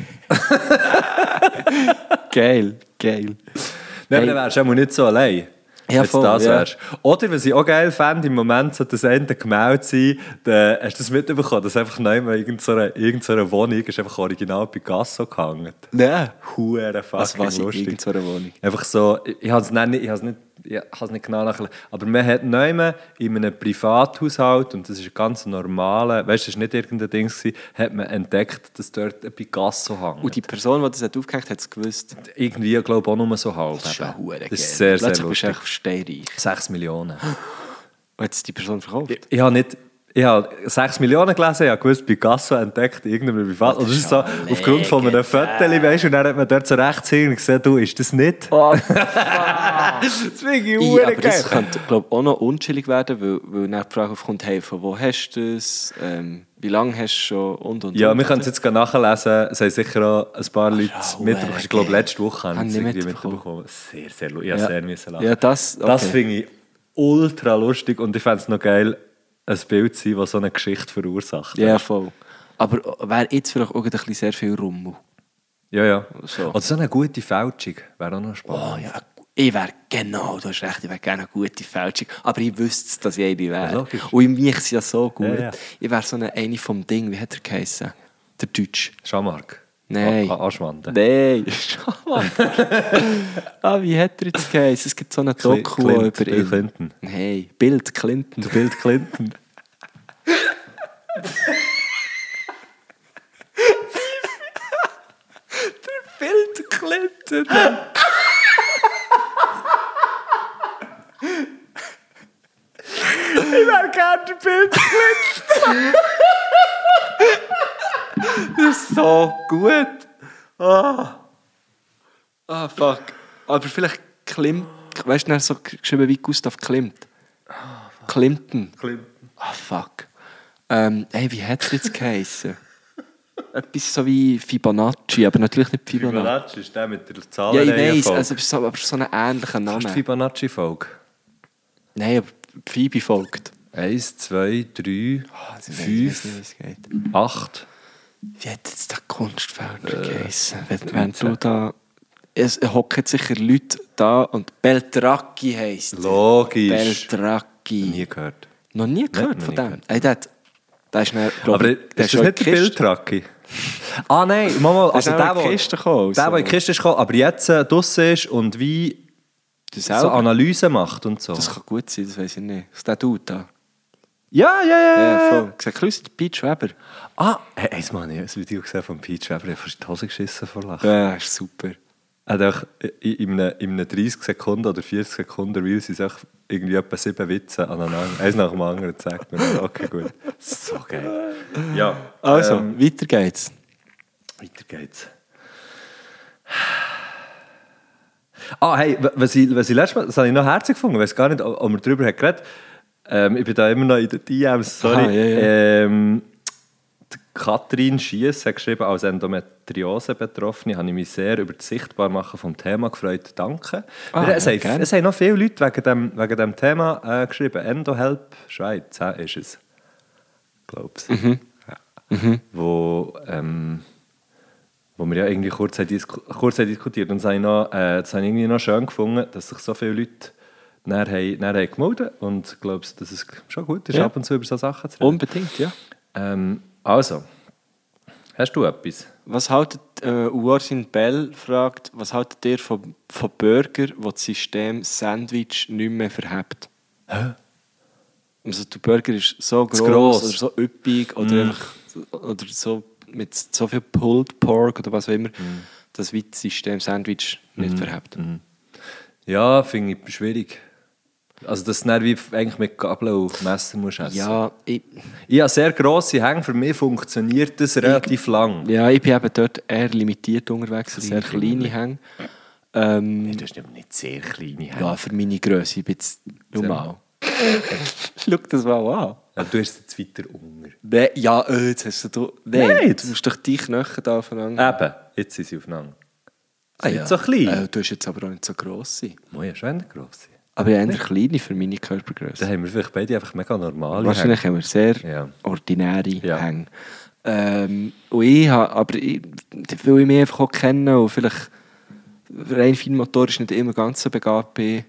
Geil, geil. Nein, Hey. aber dann wärst du auch nicht so allein. Ja, Jetzt voll, das ja. wärst. Oder, was ich auch geil fände, im Moment sollte das Ende gemeldet sein, dann hast du das mitbekommen, dass einfach neu mal irgendeine, irgendeine Wohnung ist einfach original Picasso gehangen. Nein. Hure Was fucking war in lustig. irgendeiner Wohnung? Einfach so, ich, ich habe es nicht, ich habe es nicht ja, ich kann es nicht genau nachlesen. Aber man hat neu in einem Privathaushalt, und das ist ein ganz normaler, weißt du, das war nicht irgendein Ding, gewesen, hat man entdeckt, dass dort ein Picasso hängt. Und die Person, die das hat aufgehängt hat, hat es gewusst. Irgendwie, ich glaube auch nur so halb. Das ist ja eben. verdammt Das ist sehr, sehr Plötzlich bist du lustig. echt steinreich. sechs Millionen. Und hat es die Person verkauft? Ich, ich habe nicht... Ich habe sechs Millionen gelesen, ich habe gewusst, Picasso entdeckt in irgendeinem Privat. Und das ist so aufgrund von einem Foto, weißt du, und dann hat man dort so rechts hin gesehen, du, ist das nicht? Oh, Das finde ich I, verdammt aber das geil. könnte, glaube ich, auch noch unchillig werden, weil, weil dann die Frage aufkommt, hey, von wo hast du es, ähm, wie lange hast du schon und und Ja, und. wir können es jetzt gerne nachlesen. Es haben sicher auch ein paar Leute ja, mitbekommen. Ich glaube, letzte Woche haben Haben sie die irgendwie mitbekommen? mitbekommen. Sehr, sehr lustig. Ich Ja. sehr müssen lachen. Ja, das, okay. Das finde ich ultra lustig und ich fände es noch geil, ein Bild zu sein, das so eine Geschichte verursacht. Ja, voll. Aber wäre jetzt vielleicht auch ein bisschen sehr viel Rummel. ja. ja. So. Oder so eine gute Fälschung wäre auch noch spannend. Oh ja, ich wäre genau, du hast recht, ich wäre gerne eine gute Fälschung. Aber ich wüsste, dass ich eine Ja, wäre. logisch. Und ich mich ja so gut. Ja, ja. Ich wäre so eine, eine vom Ding, wie hat er geheißen? Der Deutsch. Schamark. Nein. A- A- Aschwanden. Nein, schau mal. Ah, wie hat er jetzt geheißen? Es gibt so eine Cli- Doku Clint, über Bill ihn. Clinton. Nein, Bild Clinton. Bill Clinton. Bild Clinton. Ich wäre gerne der Bill Clinton. Das ist so gut. Ah, ah fuck. Aber vielleicht Klimt. Weißt du, so geschrieben wie Gustav Klimt. Clinton. Clinton. Ah, fuck. Ähm, hey, wie hat es jetzt geheißen? Etwas so wie Fibonacci, aber natürlich nicht Fibonacci. Fibonacci ist der mit der Ja, ich Zahlenreihe. weiss, also, so, aber so einen ähnlichen Hast du die Namen. Fibonacci-Folge? Nein, aber Phoebe folgt. Eins, zwei, drei, Ah, ich weiss fünf, nicht, wie es geht. acht. Wie hat jetzt der Kunstfelder geheißen? Wenn, wenn du da... Es hocken sicher Leute da und Beltracchi heisst er. Logisch. Beltracchi. Nie gehört. Noch nie gehört noch von nie dem? gehört. Ey, der hat... Der ist dann, glaub Aber ich, ist der das schon in nicht die der Kiste- Bildtracki? Ah nein, Mama, Der ist also auch der, in die der, Kiste gekommen, der, so. der in die Kiste ist gekommen, aber jetzt äh, draussen ist und wie Das so selber? Analysen macht und so. Das kann gut sein, das weiß ich nicht. Was der tut da? Ja, ja, ja. Ja, voll. Sieht ein bisschen aus wie Peach Weber. Ah, hey, eins mal, ich habe ein Video gesehen von Peach Weber, ich habe fast die Hose geschissen vor Lachen. Ja, ist super. Er hat auch in, in, einem, in einem dreißig Sekunden oder vierzig Sekunden Reel sind es auch irgendwie etwa sieben Witze aneinander. Eins nach dem anderen sagt man. Okay, gut. So geil. Ja, Also, ähm, weiter geht's. weiter geht's. Ah, hey, was ich, was ich letztes Mal, das habe ich noch herzig gefunden, ich weiß gar nicht, ob ob wir darüber haben geredet. Ähm, ich bin da immer noch in den D Ms, sorry. Aha, ja, ja. Ähm, die Katrin Schiess hat geschrieben, als Endometriose-Betroffene habe ich mich sehr über das Sichtbarmachen vom Thema gefreut. Danke. Ah, es, ja, haben, gerne. es haben noch viele Leute wegen dem, wegen dem Thema äh, geschrieben. EndoHelp Schweiz äh, ist es. Glaub's. Mhm. Ja. Wo, ähm, wo wir ja irgendwie kurz, haben disku kurz haben diskutiert und das habe ich, noch, äh, das habe ich irgendwie noch schön gefunden, dass sich so viele Leute näher haben, näher haben gemeldet und ich glaube, dass es schon gut ist, Ja. ab und zu über solche Sachen zu reden. Unbedingt, ja. Ähm, also, hast du etwas? Was haltet, äh, Uarsin Bell fragt, was haltet ihr von, von Burger, wo das System Sandwich nicht mehr verhebt? Hä? Also der Burger ist so groß, gross. oder so üppig oder, Mm. einfach, oder so mit so viel Pulled Pork oder was auch immer, dass wie das System Sandwich nicht verhebt. Ja, finde ich schwierig. Also, dass du dann wie eigentlich mit Gabel und Messer musst essen. Ja, ich, Ich habe sehr grosse Hänge, für mich funktioniert das relativ lang. ja, ich bin eben dort eher limitiert unterwegs, sehr Kleine kleine Hänge. Ähm, Du hast aber nicht sehr kleine Hänge. ja, für meine Größe, ich bin jetzt normal. Schau das mal an. Ja, du hast es jetzt weiter unter. Nee, ja, äh, jetzt hast du... Nein, Nein. du musst doch die Knochen da aufeinander... Eben, jetzt sind sie aufeinander. Ah, Nicht so klein. Äh, du hast jetzt aber auch nicht so gross sein. Muss ja schon gross sein. Aber ich eher kleine für meine Körpergröße. Dann haben wir vielleicht beide einfach mega normale Wahrscheinlich haben wir sehr Ja. ordinäre Ja. Hänge. Ähm, und ich habe, aber ich, weil ich mich einfach auch kenne und vielleicht rein feinmotorisch nicht immer ganz so begabt bin,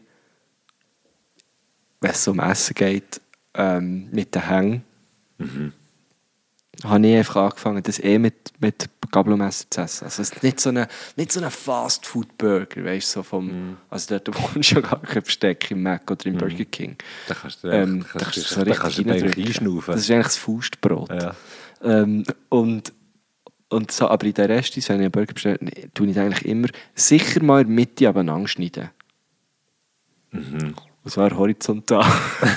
wenn es um Essen geht, ähm, mit den Hängen. Mhm. habe ich einfach angefangen, das eh mit, mit Gabel und Messer zu essen. Also es ist nicht so eine, nicht so ein Fast-Food-Burger, weißt du, so vom, mm. also dort bekommst du ja gar kein Besteck im Mac oder im mm. Burger King. Da kannst du, ähm, da da kannst, kannst du da so kannst richtig du eigentlich einschnaufen. Das ist eigentlich das Faustbrot. Ja. Ähm, und, und so, aber in der Rest, wenn ich einen Burger bestelle, tue ich eigentlich immer sicher mal in der Mitte abeinander schneiden. Mhm. Und zwar horizontal.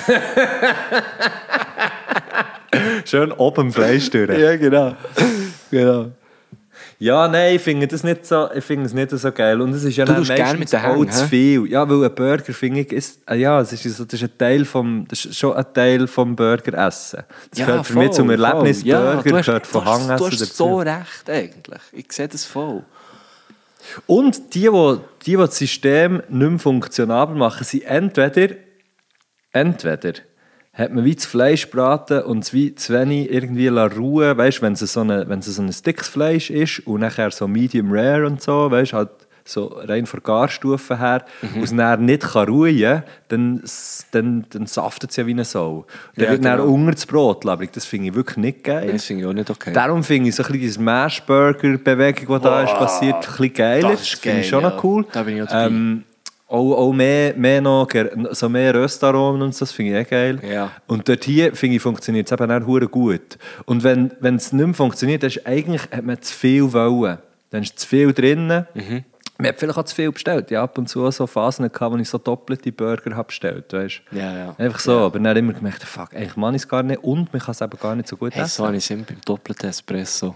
Schön oben im Fleisch durch. Ja, genau. genau. Ja, nein, ich finde das nicht so, ich finde es nicht so geil. Und es ist ja du dann tust gerne mit den auch Hängen, zu viel. Ja, weil ein Burger, finde ich, ist, ah ja, es ist, so, das ist ein Teil vom, das ist schon ein Teil vom Burgeressen. Das Ja, gehört für voll, mich zum Erlebnis voll. Ja, Burger, du hast, gehört von du hast, Hangessen Du hast dazu. so recht, eigentlich. Ich sehe das voll. Und die, die, die, die das System nicht mehr funktionabel machen, sind entweder, entweder hat man wie das Fleisch braten und es wie zu wenig irgendwie ruhen, weißt, wenn es so eine, wenn es so ein dickes Fleisch ist und nachher so medium rare und so, weißt, halt so rein von Garstufe her, mhm. und es dann nicht kann ruhen kann, dann, dann, dann saftet es ja wie eine Sau. Dann ja, wird genau. dann unter das Brot labrig. Das finde ich wirklich nicht geil. Nein, das finde ich auch nicht okay. Darum finde ich so ein bisschen diese Mashburger-Bewegung, die da ist passiert, ein bisschen geiler. Das, das finde ich schon ja. noch cool. Da bin ich auch dabei. Ähm, Auch, auch mehr, mehr noch, so mehr Röstaromen und so, das finde ich eh geil. Ja. Und dort hier, finde ich, funktioniert es eben auch verdammt gut. Und wenn, wenn es nicht mehr funktioniert, dann ist eigentlich, hat man zu viel wollen. Dann ist zu viel drin. Mhm. Man hat vielleicht auch zu viel bestellt. Ich habe ab und zu auch so Phasen gehabt, wo ich so doppelte Burger habe bestellt, weißt? Ja, ja. Einfach so, ja. aber dann immer gemerkt, fuck, eigentlich kann ich es gar nicht und man kann es eben gar nicht so gut hey, essen. So habe ich es immer beim doppelten Espresso.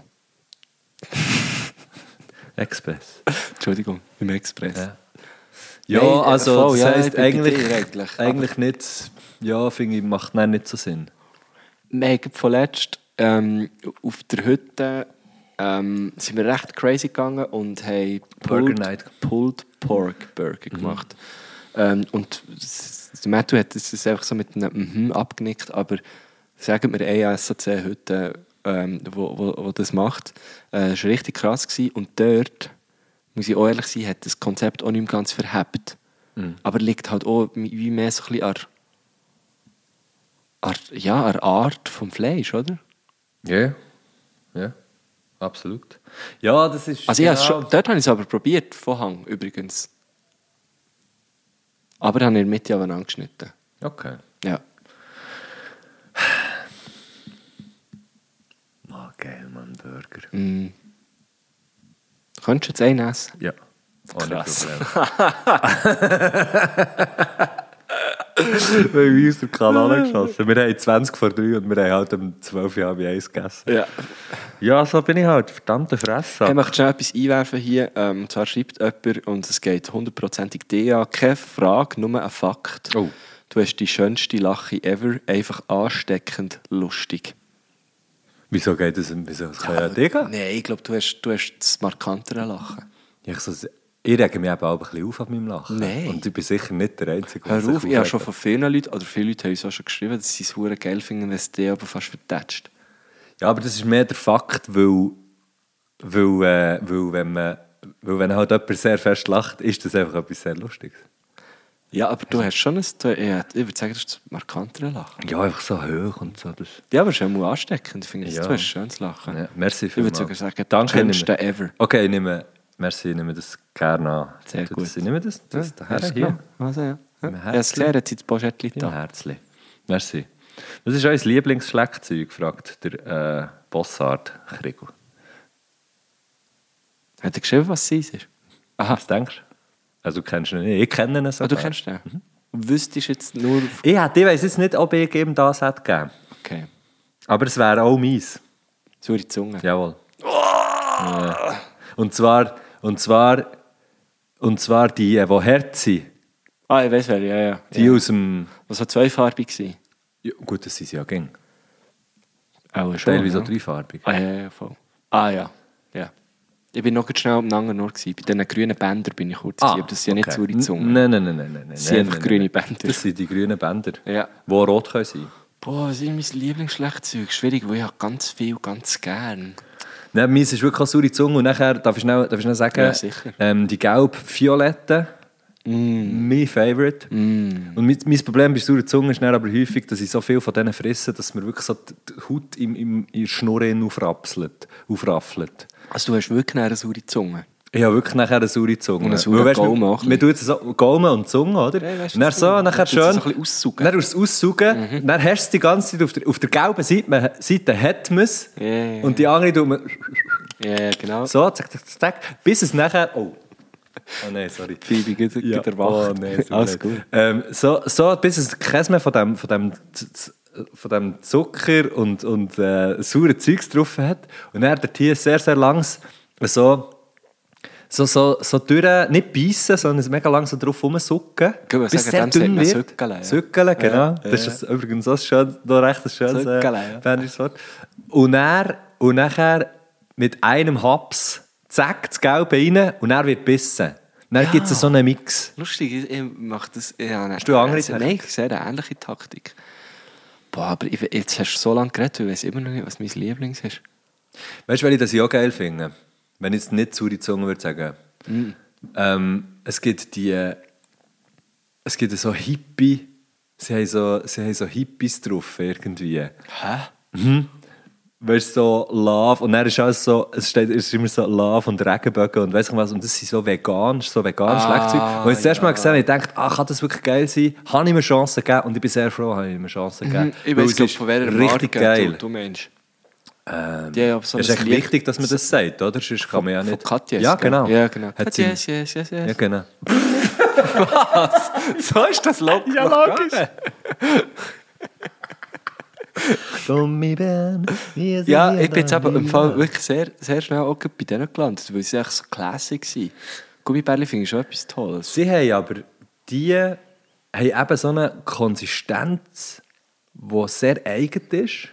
Express. Entschuldigung, beim Express. Ja. Ja, Nein, also voll, das ja, heisst ich bin bei eigentlich, dir eigentlich. eigentlich nicht, ja, finde ich, macht dann nicht so Sinn. Wir haben vorletzt ähm, auf der Hütte ähm, sind wir recht crazy gegangen und haben Burger Pulled, Night. Pulled Pork Burger gemacht. Mhm. Ähm, und der Matthew hat das einfach so mit einem Mhm abgenickt, aber sagen wir eine S A C-Hütte, ähm, wo, wo, wo das macht, äh, das war richtig krass gewesen. Und dort, muss ich auch ehrlich sein, hat das Konzept auch nicht mehr ganz verhebt. Mhm. Aber liegt halt auch wie mehr so ein bisschen an, an, ja, an der Art vom Fleisch, oder? Ja, yeah. ja, yeah. Absolut. Ja, das ist... Also genau. ja, schon, dort habe ich es aber probiert, von Hang übrigens. Aber dann habe ich in der Mitte aneinander geschnitten. Okay. Ja. Oh, geil, Mann, Burger. Mm. Könntest du jetzt einen essen? Ja. Ohne Krass. Wir haben uns aus der Kanone geschossen. Wir haben zwanzig vor drei und wir haben halt um zwölf Jahre bei eins gegessen. Ja. Ja, so bin ich halt. Verdammte Fresse. Ich möchte schnell etwas einwerfen hier. Ähm, und zwar schreibt jemand, und es geht hundertprozentig dir an, keine Frage, nur ein Fakt. Oh. Du hast die schönste Lache ever, einfach ansteckend lustig. Wieso geht das? Wieso? Das kann ja, ja dir gehen. Nein, ich glaube, du hast, du hast das markantere Lachen. Ich, so, ich rege mich eben auch ein bisschen auf an meinem Lachen. Nein. Und ich bin sicher nicht der Einzige, Hör der auf, ich habe schon von vielen Leuten, oder viele Leute haben uns auch schon geschrieben, dass sie es verdammt geil finden, wenn es dir aber fast vertätscht. Ja, aber das ist mehr der Fakt, weil, weil, äh, weil, wenn man, weil wenn halt jemand sehr fest lacht, ist das einfach etwas sehr Lustiges. Ja, aber du hast schon ein, du, ja, ich würde sagen, das ist das markantere Lachen. Ja, einfach so hoch und so. Das. Ja, aber es ist auch ansteckend. Ich finde, Ja. du hast schönes Lachen. Ja, merci Ich würde vielmals. sogar sagen, Danke, schönste ever. Okay, ich nehme, merci, ich nehme das gerne an. Sehr Du, gut. Das, ich nehme das, das Ja, daher hast du hier. genommen? Also, ja. Ja. Im Ich habe es gelernt, jetzt sind die Poschettchen Ja, da. herzlich. Merci. Was ist euer Lieblingsschleckzeug, fragt der äh, Bossart Kriegel. Hat er geschrieben, was es ist? Aha. Was denkst du? Also du kennst ihn nicht. Ich kenne ihn Ah, sogar. du kennst den? Mhm. Und wüsstest jetzt nur... Ich, hätte- ich weiss jetzt nicht, ob ich ihm das hätte gegeben. Okay. Aber es wäre auch meins. Saure Zunge. Jawohl. Ja. Und zwar, und zwar, und zwar die, die hart sind. Ah, ich weiß wer, ja, ja. Die ja. aus dem... Was so zweifarbig war. Ja, gut, das sind sie ja gäng. Auch schon, Teilweise ja. auch dreifarbig. Ah, ja, ja, voll. Ah, ja. Ja. Ich bin noch ganz schnell umeinander nur gewesen. Bei diesen grünen Bändern bin ich kurz gewesen, aber das sind ja nicht saure Zunge. Nein, nein, nein, nein, nein. Das sind einfach nein, grüne nein. Bänder. Das sind die grünen Bänder, Ja. die auch rot können sein. Boah, was ist mein Lieblingsschlechtzeug? Schwierig, weil ich habe ganz viel, ganz gern. Nein, meins ist wirklich auch saure Zunge. Und nachher, darf ich schnell, darf ich schnell sagen, Ja, sicher. ähm, die gelb-violetten Mm. Mein Favorite. Mm. Und mein, mein Problem bei saurer Zunge ist dann aber häufig, dass ich so viel von denen fresse, dass mir wirklich so die Haut im, im, in der Schnur aufrapselt, aufraffelt. Also du hast wirklich eine saure Zunge? Ich habe wirklich nachher eine saure Zunge. Und einen sauren Gaumen auch. Man tut es so, Gaumen und Zunge, oder? Ja, weißt, und dann so, nachher schön... So ein bisschen aussaugen. Dann aus aussaugen, mhm. Dann hast du es die ganze Zeit auf der, auf der gelben Seite, Seite hat man es. Ja, ja. Und die andere tut man... Ja, genau. So, zack, zack, zack, bis es nachher... Oh, oh nein, sorry. Phoebe geht ja. erwacht. Oh nein, so alles gut. Ähm, so, so, bis es keins mehr von dem, von dem, von dem Zucker und, und äh, sauren Zeugs drauf hat. Und dann dort hier sehr, sehr langs so... So, so, so durch, nicht beißen, sondern mega langsam drauf rumsucken. Bis es sehr dünn wird. Sückeln, ja. Sückeln, genau. Ja, ja. Das ist übrigens so schön, noch recht ein schönes äh, bernisches Wort. Und dann, und nachher mit einem Haps, zack, das Gelbe rein und dann wird bissen. Dann ja. Gibt es so einen Mix. Lustig, ich mache das... Ja, hast du eine andere Taktik? Nein, sehr eine ähnliche Taktik. Boah, aber ich, jetzt hast du so lange geredet, weil ich weiß immer noch nicht, was mein Lieblings ist. Weißt du, weil ich das auch geil finde? Wenn ich jetzt nicht saure Zunge würde sagen. Mm. Ähm, es gibt die... Es gibt so Hippie... Sie haben so, sie haben so Hippies drauf irgendwie. Hä? Mhm. Weißt du, so Love... Und dann ist alles so... Es steht es ist immer so Love und Regenbögen und weiss ich was. Und das sind so vegan, so vegan Schlagzeug. Ah, und ich das erste Mal ja. gesehen habe, ich dachte, ah, kann das wirklich geil sein? Habe ich mir Chancen gegeben? Und ich bin sehr froh, habe ich mir Chancen gegeben. Mhm. Ich weiß nicht, von welcher richtig Marke geil. Du, du meinst. Ähm, ja, so es ist echt wichtig, dass man das sagt, oder? Sonst kann man ja nicht... Von Katjes, ja, genau. Ja, genau. Katjes, yes, yes, yes. Ja, genau. Was? So ist das Logo. Ja, logisch. Ja, ich bin jetzt aber im Fall wirklich sehr, sehr schnell auch bei denen gelandet, weil sie echt so classic waren. Gummibärli finde ich schon etwas Tolles. Sie haben aber... Die haben eben so eine Konsistenz, die sehr eigen ist.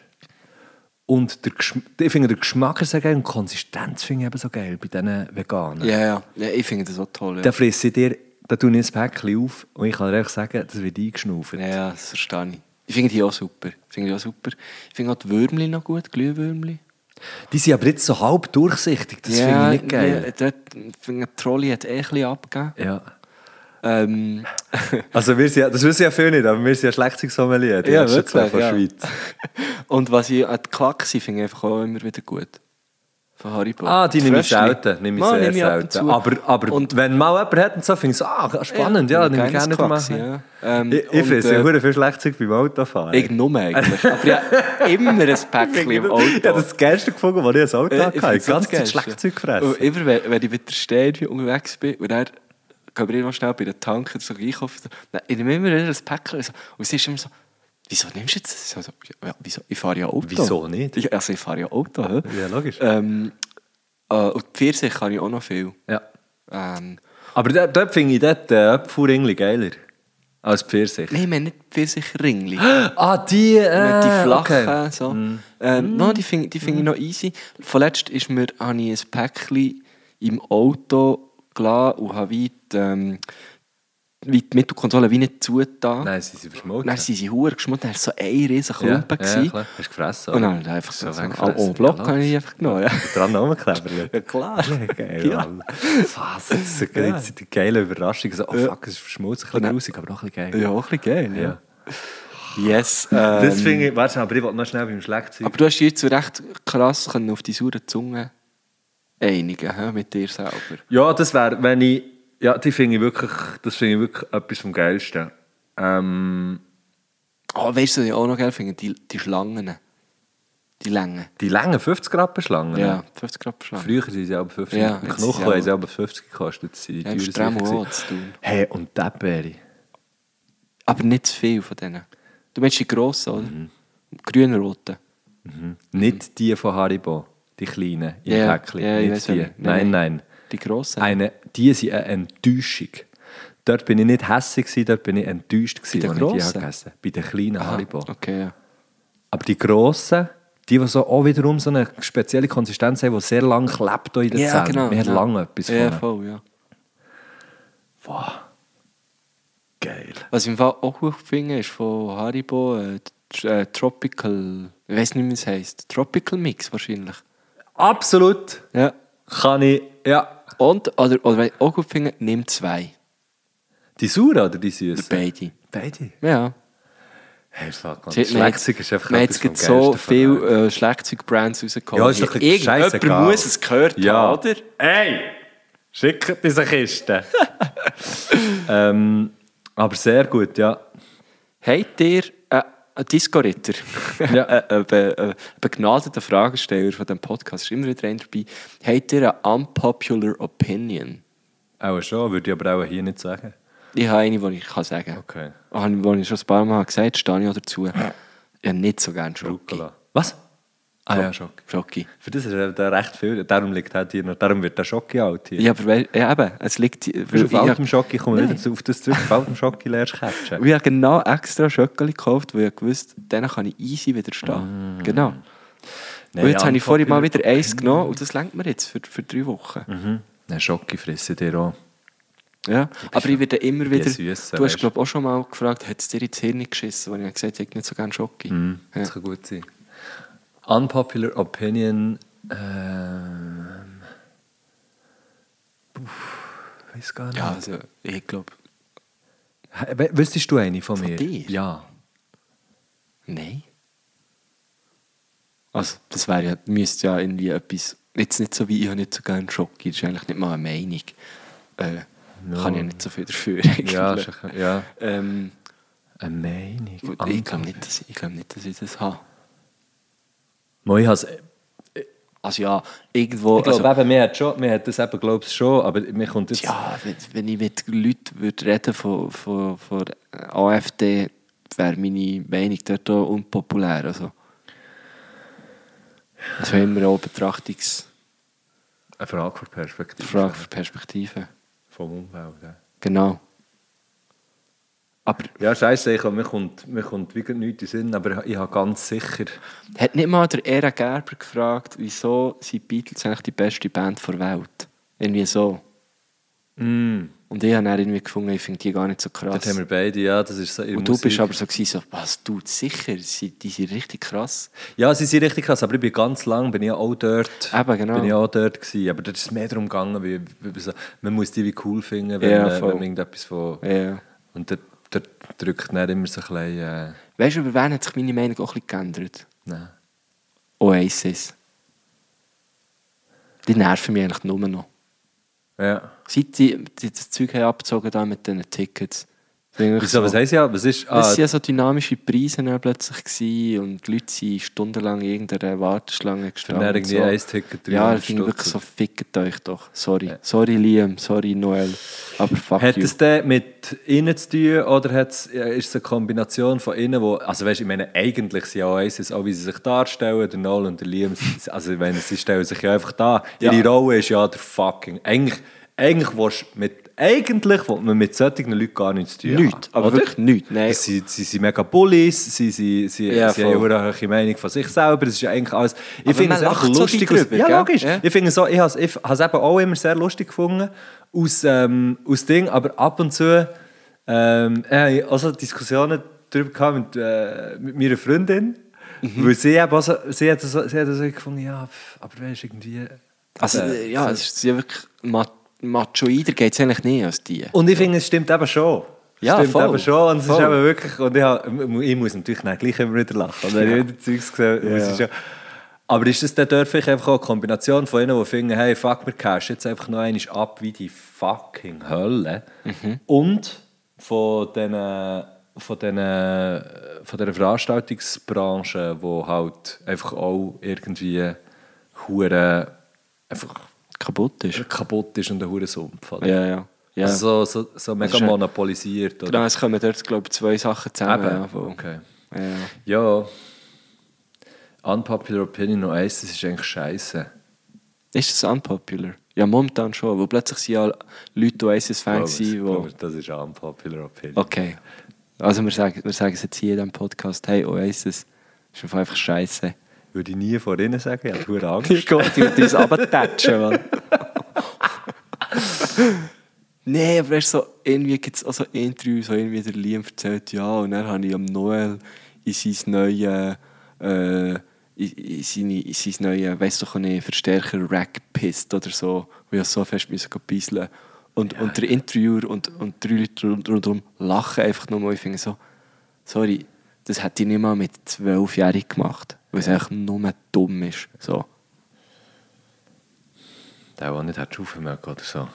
Und der Geschm- ich finde, der Geschmack ist sehr geil und die Konsistenz finde ich eben so geil bei diesen Veganen. Ja, ja, ja, ich finde das auch toll. Ja. Da fresse ich dir, da tue ich ein Päckchen auf und ich kann dir einfach sagen, das wird eingeschnauft. Ja, ja, das verstehe ich. Ich finde die auch super. Ich finde die auch super. Ich finde auch die Würmli noch gut, Glühwürmli. Die sind aber jetzt so halb durchsichtig, das ja, finde ich nicht geil. Ja, dort, ich finde, die Trolley hat eh ein bisschen abgegeben. Ja. Ähm. Also wir sind, das wissen ja viele nicht, aber wir sind ja Schlagzeugsommelier, die ja, ersten zwei von der ja. Schweiz. Und was ich an die Klaxi finde, ich einfach auch immer wieder gut. Von Haribo. Ah, die nehme ich selten, nehme ich Man, sehr nehme ich selten. Aber, aber und wenn mal jemand hat und so, finde ich so, ah, spannend, ja, ja nehme ich gerne wieder mal. Ja. Ähm, ich ich finde ja äh, viel Schlagzeug beim Autofahren. Ich nur eigentlich, aber ja, immer ein Päckchen im Auto. Ich habe das Geilste gefunden, was ich als Auto hatte. Ich habe ganz Zeit Schlagzeug gefressen. Immer wenn, wenn ich mit der Stereo unterwegs bin und dann gehen wir immer schnell bei den Tanken so einkaufen, ich nehme immer wieder ein Päckchen und es ist immer so, wieso nimmst du jetzt das? Ja, wieso? Ich fahre ja Auto. Wieso nicht? Ich, also ich fahre ja Auto. He? Ja, logisch. Ähm, äh, und Pfirsich kann ich auch noch viel. Ja. Ähm, Aber dort, dort finde ich dort äh, Apfelringli geiler als Pfirsich. Nein, ich meine nicht Pfirsichringli. Ah, die, äh, die flachen. Okay. So. Mm. Ähm, mm. No, die finde die find mm. ich noch easy. Vorletzt ist mir, habe ich ein Päckchen im Auto gelassen und habe wie die, ähm, wie die Mittelkonsole wie nicht zugetan. Nein, sie sind verschmolzen. Dann sind sie verdammt geschmolzen. Dann war so ein riesen Klumpen. Ja, ja, klar. Hast du gefressen? Und dann einfach so, so am so, Block ja, habe ich einfach genommen. Ja. Dran rumgeklebt. Ja, klar. Ja, geil, ja. Was, das ist eine ja. geile Überraschung. So, oh fuck, es ist verschmolzen, ein bisschen grusig, aber auch ein bisschen geil. Ja, auch ein bisschen geil, ja. ja. Yes. Ähm, das finde ich, warte, aber ich wollte noch schnell beim Schlagzeug. Aber du hast jetzt so recht krass können auf die saure Zunge einigen, he, mit dir selber. Ja, das wäre, wenn ich... Ja, die finde ich wirklich, das finde ich wirklich etwas vom Geilsten. Ähm, oh, weißt du, was ich auch noch geil finde? Die, die Schlangen. Die Längen. Die langen fünfzig Rappen Schlangen? Ja, fünfzig Rappen Schlangen. Früher waren sie aber fünfzig. Ja, die Knochen haben sie aber fünfzig gekostet. Die ja, im Stremo auch zu tun. Hey, und Erdbeere. Aber nicht zu viel von denen. Du meinst die grossen, oder? Mhm. Grün-roten. Mhm. Nicht die von Haribo, die kleinen im yeah, Päckchen. Yeah, nicht die. Nein, nein. nein. Die grossen? Eine, die sind eine Enttäuschung. Dort bin ich nicht hässlich, dort bin ich enttäuscht, als ich die gegessen habe. Bei den kleinen Aha, Haribo. Okay, ja. Aber die grossen, die, die so auch wiederum so eine spezielle Konsistenz haben, die sehr lange klebt in den ja, Zähnen. Genau, Man hat ja. lange etwas von. Ja, voll, ja. Wow. Geil. Was ich im Fall auch gut finde, ist von Haribo äh, äh, Tropical, ich weiß nicht, wie es heisst. Tropical Mix wahrscheinlich. Absolut. Ja. Kann ich, ja. Und, oder, oder was ich auch gut finde, nimm zwei. Die sauren oder die süßen? Beide. Beide? Ja. Hey, fuck, man. Sie- Schlagzeug ist einfach Man hat etwas jetzt vom gerade so Geilsten viele von der Welt. äh, Schlagzeugbrands rausgekommen. Ja, ist doch ein bisschen Irgendjemand scheissegal. muss es gehört Ja. haben, oder? Ey! Schickt diese Kiste. ähm, aber sehr gut, ja. Habt ihr äh, einen Disco-Ritter? Ja. ein be äh, begnadeter Fragesteller von diesem Podcast, ist immer wieder einer dabei. Habt ihr eine unpopular opinion? Auch schon, würde ich aber auch hier nicht sagen. Ich habe eine, die ich kann sagen Okay. kann. Die ich schon ein paar Mal gesagt habe, stehe ich auch dazu. Ich habe nicht so gerne Schoki. Rucola. Was? Ah ja, Schoki. Schoki. Für das ist er da recht viel. Darum liegt halt hier noch. Darum wird der Schoki alt hier. Ja, aber wei- ja, eben, es liegt... Bist du auf altem Schoki? Ich komme Nein. wieder auf das zurück. Auf altem Schoki lernst du catchen. Ich habe genau extra Schöckeli gekauft, weil ich gewusst habe, denen kann ich easy widerstehen. Mm. Genau. Nein, und jetzt habe ich vorhin mal unpopular wieder eins genommen und das lenkt mir jetzt für, für drei Wochen. Mhm. Nein, Schoki frisse dir auch. Ja, aber ich werde immer die wieder... Süssen, du hast, weißt. glaube ich, auch schon mal gefragt, hat es dir ins Hirn geschissen, weil ich gesagt habe, ich hätte nicht so gerne Schoki. Mhm, Ja. das kann gut sein. Unpopular Opinion. Ähm. Uff, weiß gar nicht. Ja, also ich glaube... Hä, we- Wüsstest du eine von, Von mir? dir? Ja. Nein. Also, das wäre ja, müsste ja irgendwie etwas... Jetzt nicht so wie, ich habe nicht so gerne Schoki, das ist eigentlich nicht mal eine Meinung. Äh, Ja. Kann ich nicht so viel dafür. eigentlich. Ja, ist ein- ja. Ähm, Eine Meinung. ich glaube nicht, dass ich, ich, glaub nicht, dass ich das habe. Moi, ich has- Also ja, irgendwo... ich glaube, also, eben, mir hat schon, mir hat das eben, glaube ich, schon, aber mir kommt jetzt... ja, wenn, wenn ich mit Leuten würde reden von, von, von der AfD, wäre meine Meinung dort auch unpopulär. Also, das wäre immer auch Betrachtungs... Eine Frage für Perspektive. Frage für Perspektive. Vom Umfeld. Ja, Genau. Aber ja scheiße, ich, mir kommt, mir kommt wirklich nichts in den Sinn, aber ich habe ganz sicher... hat nicht mal der Era Gerber gefragt, wieso sind die Beatles eigentlich die beste Band der Welt? Irgendwie so. Mm, Und ich habe dann irgendwie gefunden, ich finde die gar nicht so krass. dort haben wir beide, ja, das ist so in Und du Musik. bist aber so, gewesen, so was, du, sicher, sie, die sind richtig krass. Ja, sie sind richtig krass, aber ich bin ganz lang, bin ich auch dort, Eben, genau. bin ich auch dort gewesen. Aber dort ist es mehr darum gegangen, wie, wie so, man muss die wie cool finden, wenn, Ja, man, voll. wenn man irgendetwas von... Ja. Und dort, dort drückt dann immer so ein bisschen... Äh, Weißt du, über wen hat sich meine Meinung auch ein bisschen geändert? nein. Oasis. Die nerven mich eigentlich nur noch. Ja. Seit die, die das Zeug haben abgezogen haben mit diesen Tickets. Wieso, was heisst ja? Was ist... Es Ah, waren ja so dynamische Preise dann plötzlich gewesen und die Leute sind stundenlang in irgendeiner Warteschlange dann gestanden. und irgendwie so. ein Ticket Ja, dreihundert ich finde wirklich Stutz. so, fickt euch doch. Sorry. Sorry Liam, sorry Noel. Aber fuck Hat you. es denn mit innen zu tun oder hat's, ist es eine Kombination von innen, wo, also weißt, ich meine, eigentlich sind ja Oasis, auch wie sie sich darstellen, der Noel und der Liam, sie- also wenn sie stellen sich ja einfach da, ihre Ja. Rolle ist ja der fucking, eigentlich, eigentlich willst du mit, eigentlich will man mit solchen Leuten gar nichts zu tun Nichts, haben, aber oder? wirklich nichts. Nein. Sie, sie sind mega Bullies, sie, sie, sie, Ja, sie haben voll. eine hohe Meinung von sich selber, das ist ja eigentlich alles... Ich Aber finde man es einfach lacht so lustig. drüber, aus, ja, gell? logisch. Ja. Ich finde so, ich habe es ich has eben auch immer sehr lustig gefunden, aus, ähm, aus Ding, aber ab und zu ähm, äh, also Diskussionen darüber gehabt mit, äh, mit meiner Freundin, Mhm. weil sie, eben also, sie hat so, sie hat so gefunden, ja, pff, aber weißt du, irgendwie... Also, äh, ja, so- es ist ja wirklich ma machoider geht es eigentlich nicht als die. Und ich finde, es stimmt eben schon. Ja, stimmt voll. eben schon. Und es Voll. ist eben wirklich, und ich, habe, ich muss natürlich dann gleich immer wieder lachen. Und wenn ich wieder Zeugs gesehen Ja. muss ich schon. Aber ist das dann dort vielleicht einfach auch eine Kombination von ihnen, die finden, hey, fuck, wir cashen jetzt einfach noch einmal ab wie die fucking Hölle. Mhm. Und von diesen von diesen von dieser Veranstaltungsbranche, die halt einfach auch irgendwie hure einfach Kaputt ist. kaputt ist und ein hure Sumpf. oder? Ja, ja. ja. Also so, so, so mega ist ja- monopolisiert. Oder? Genau, es kommen dort, glaube ich, zwei Sachen zusammen. Eben, Ja, voll. okay. Ja. Ja, unpopular opinion und eins, das ist eigentlich scheiße. Ist das unpopular? Ja, momentan schon. Weil plötzlich sind ja Leute Oasis-Fans, die... Das ist unpopular opinion. Okay. Also wir sagen, wir sagen es jetzt hier in diesem Podcast, hey, Oasis ist einfach scheiße. Würde ich nie vor ihnen sagen, ich habe hure Angst. Ich gehe die uns runtertatschen, Mann. Nein, aber weißt, so, irgendwie gibt es auch so Interviews, so irgendwie der Liam erzählt, ja, und dann habe ich am Noel in sein neues, äh, in, in seine, in sein neues, weiss doch nicht, Verstärker Rack gepisst oder so, wo ich so fest müssen bisseln. Und, Ja, und der ja. Interviewer und, und drei Leute rund- rundherum lachen einfach nur mal. Ich finde so, sorry, das hätte ich nicht mal mit zwölfjährigen gemacht, weil es einfach nur dumm ist. So. Der, der nicht hat schaffen mögen oder so.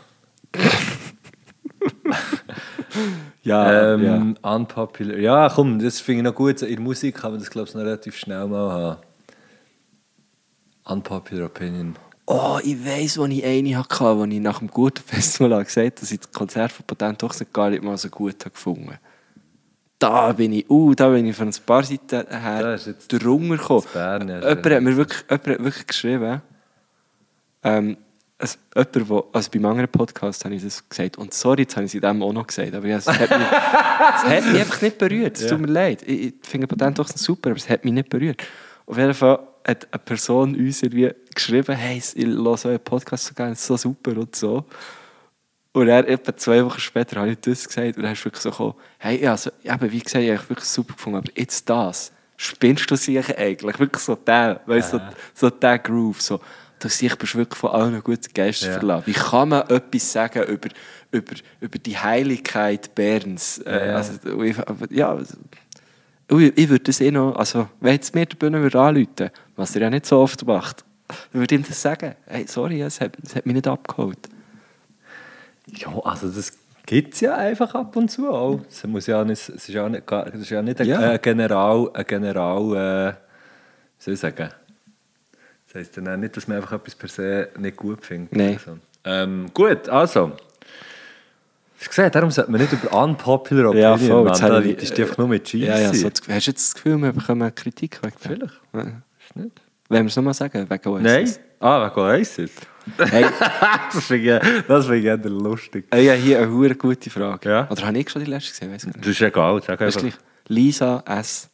Ja, ähm, Unpopular. Ja, komm, das finde ich noch gut. In der Musik kann man das, glaube ich, noch relativ schnell mal haben. Unpopular Opinion. Oh, ich weiss, wo ich eine hatte, wo ich nach dem guten Festival gesagt habe, dass ich das Konzert von Patent doch gar nicht mal so gut habe gefunden. Da bin ich, uh, da bin ich von ein paar Seiten Da her ist jetzt drunter gekommen. das Bern, ja, Jemand hat mir wirklich, jemand hat wirklich geschrieben, ähm, also, jemand, wo, also beim anderen Podcast habe ich das gesagt. Und sorry, jetzt habe ich es in dem auch noch gesagt. Aber ja, es, hat mich, es hat mich einfach nicht berührt. Es tut mir leid. Ich, ich finde Patent doch super, aber es hat mich nicht berührt. Auf jeden Fall hat eine Person uns irgendwie geschrieben, hey, ich höre so einen Podcast so gerne, es ist so super und so. Und er etwa zwei Wochen später habe ich das gesagt und er ist wirklich so gekommen, hey, also, eben, wie gesagt, ich habe wirklich super gefunden, aber jetzt das, spinnst du sich eigentlich? Wirklich so der, weißt, so, so der Groove, so. Du siehst, bist wirklich von allen guten Geistern Ja. verlassen. Wie kann man etwas sagen über, über, über die Heiligkeit Berns? Äh, Ja. also, ich, ja, ich, ich würde das eh noch, also wenn jetzt mir der Bühne würde anrufen, was er ja nicht so oft macht, dann würde ich ihm das sagen. Hey, sorry, es hat, es hat mich nicht abgeholt. Ja, also das gibt es ja einfach ab und zu auch. Es muss ja nicht, es ist ja nicht, gar- das ist ja nicht ein, Ja. ein General, ein General äh, wie soll ich sagen? Das heisst dann auch nicht, dass man einfach etwas per se nicht gut findet. Nein. Also. Ähm, gut, also. Hast du gesehen, darum sollte man nicht über unpopular Ja, Opinion, voll, man. jetzt Da habe ich- ist die einfach nur mit Cheese. Ja, ja, so, das- hast du jetzt das Gefühl, wir bekommen Kritik wegen dem? Vielleicht. Ja. Ist nicht? Wollen wir es nochmal sagen, wegen Oasis? Nein? Ah, wegen Oasis? Hey, das finde ich, das finde ich eher lustig. ich habe hier eine hure gute Frage. Ja. Oder habe ich schon die letzte gesehen? Weiss ich nicht. Das ist egal, sag Das ist einfach. gleich. Lisa S.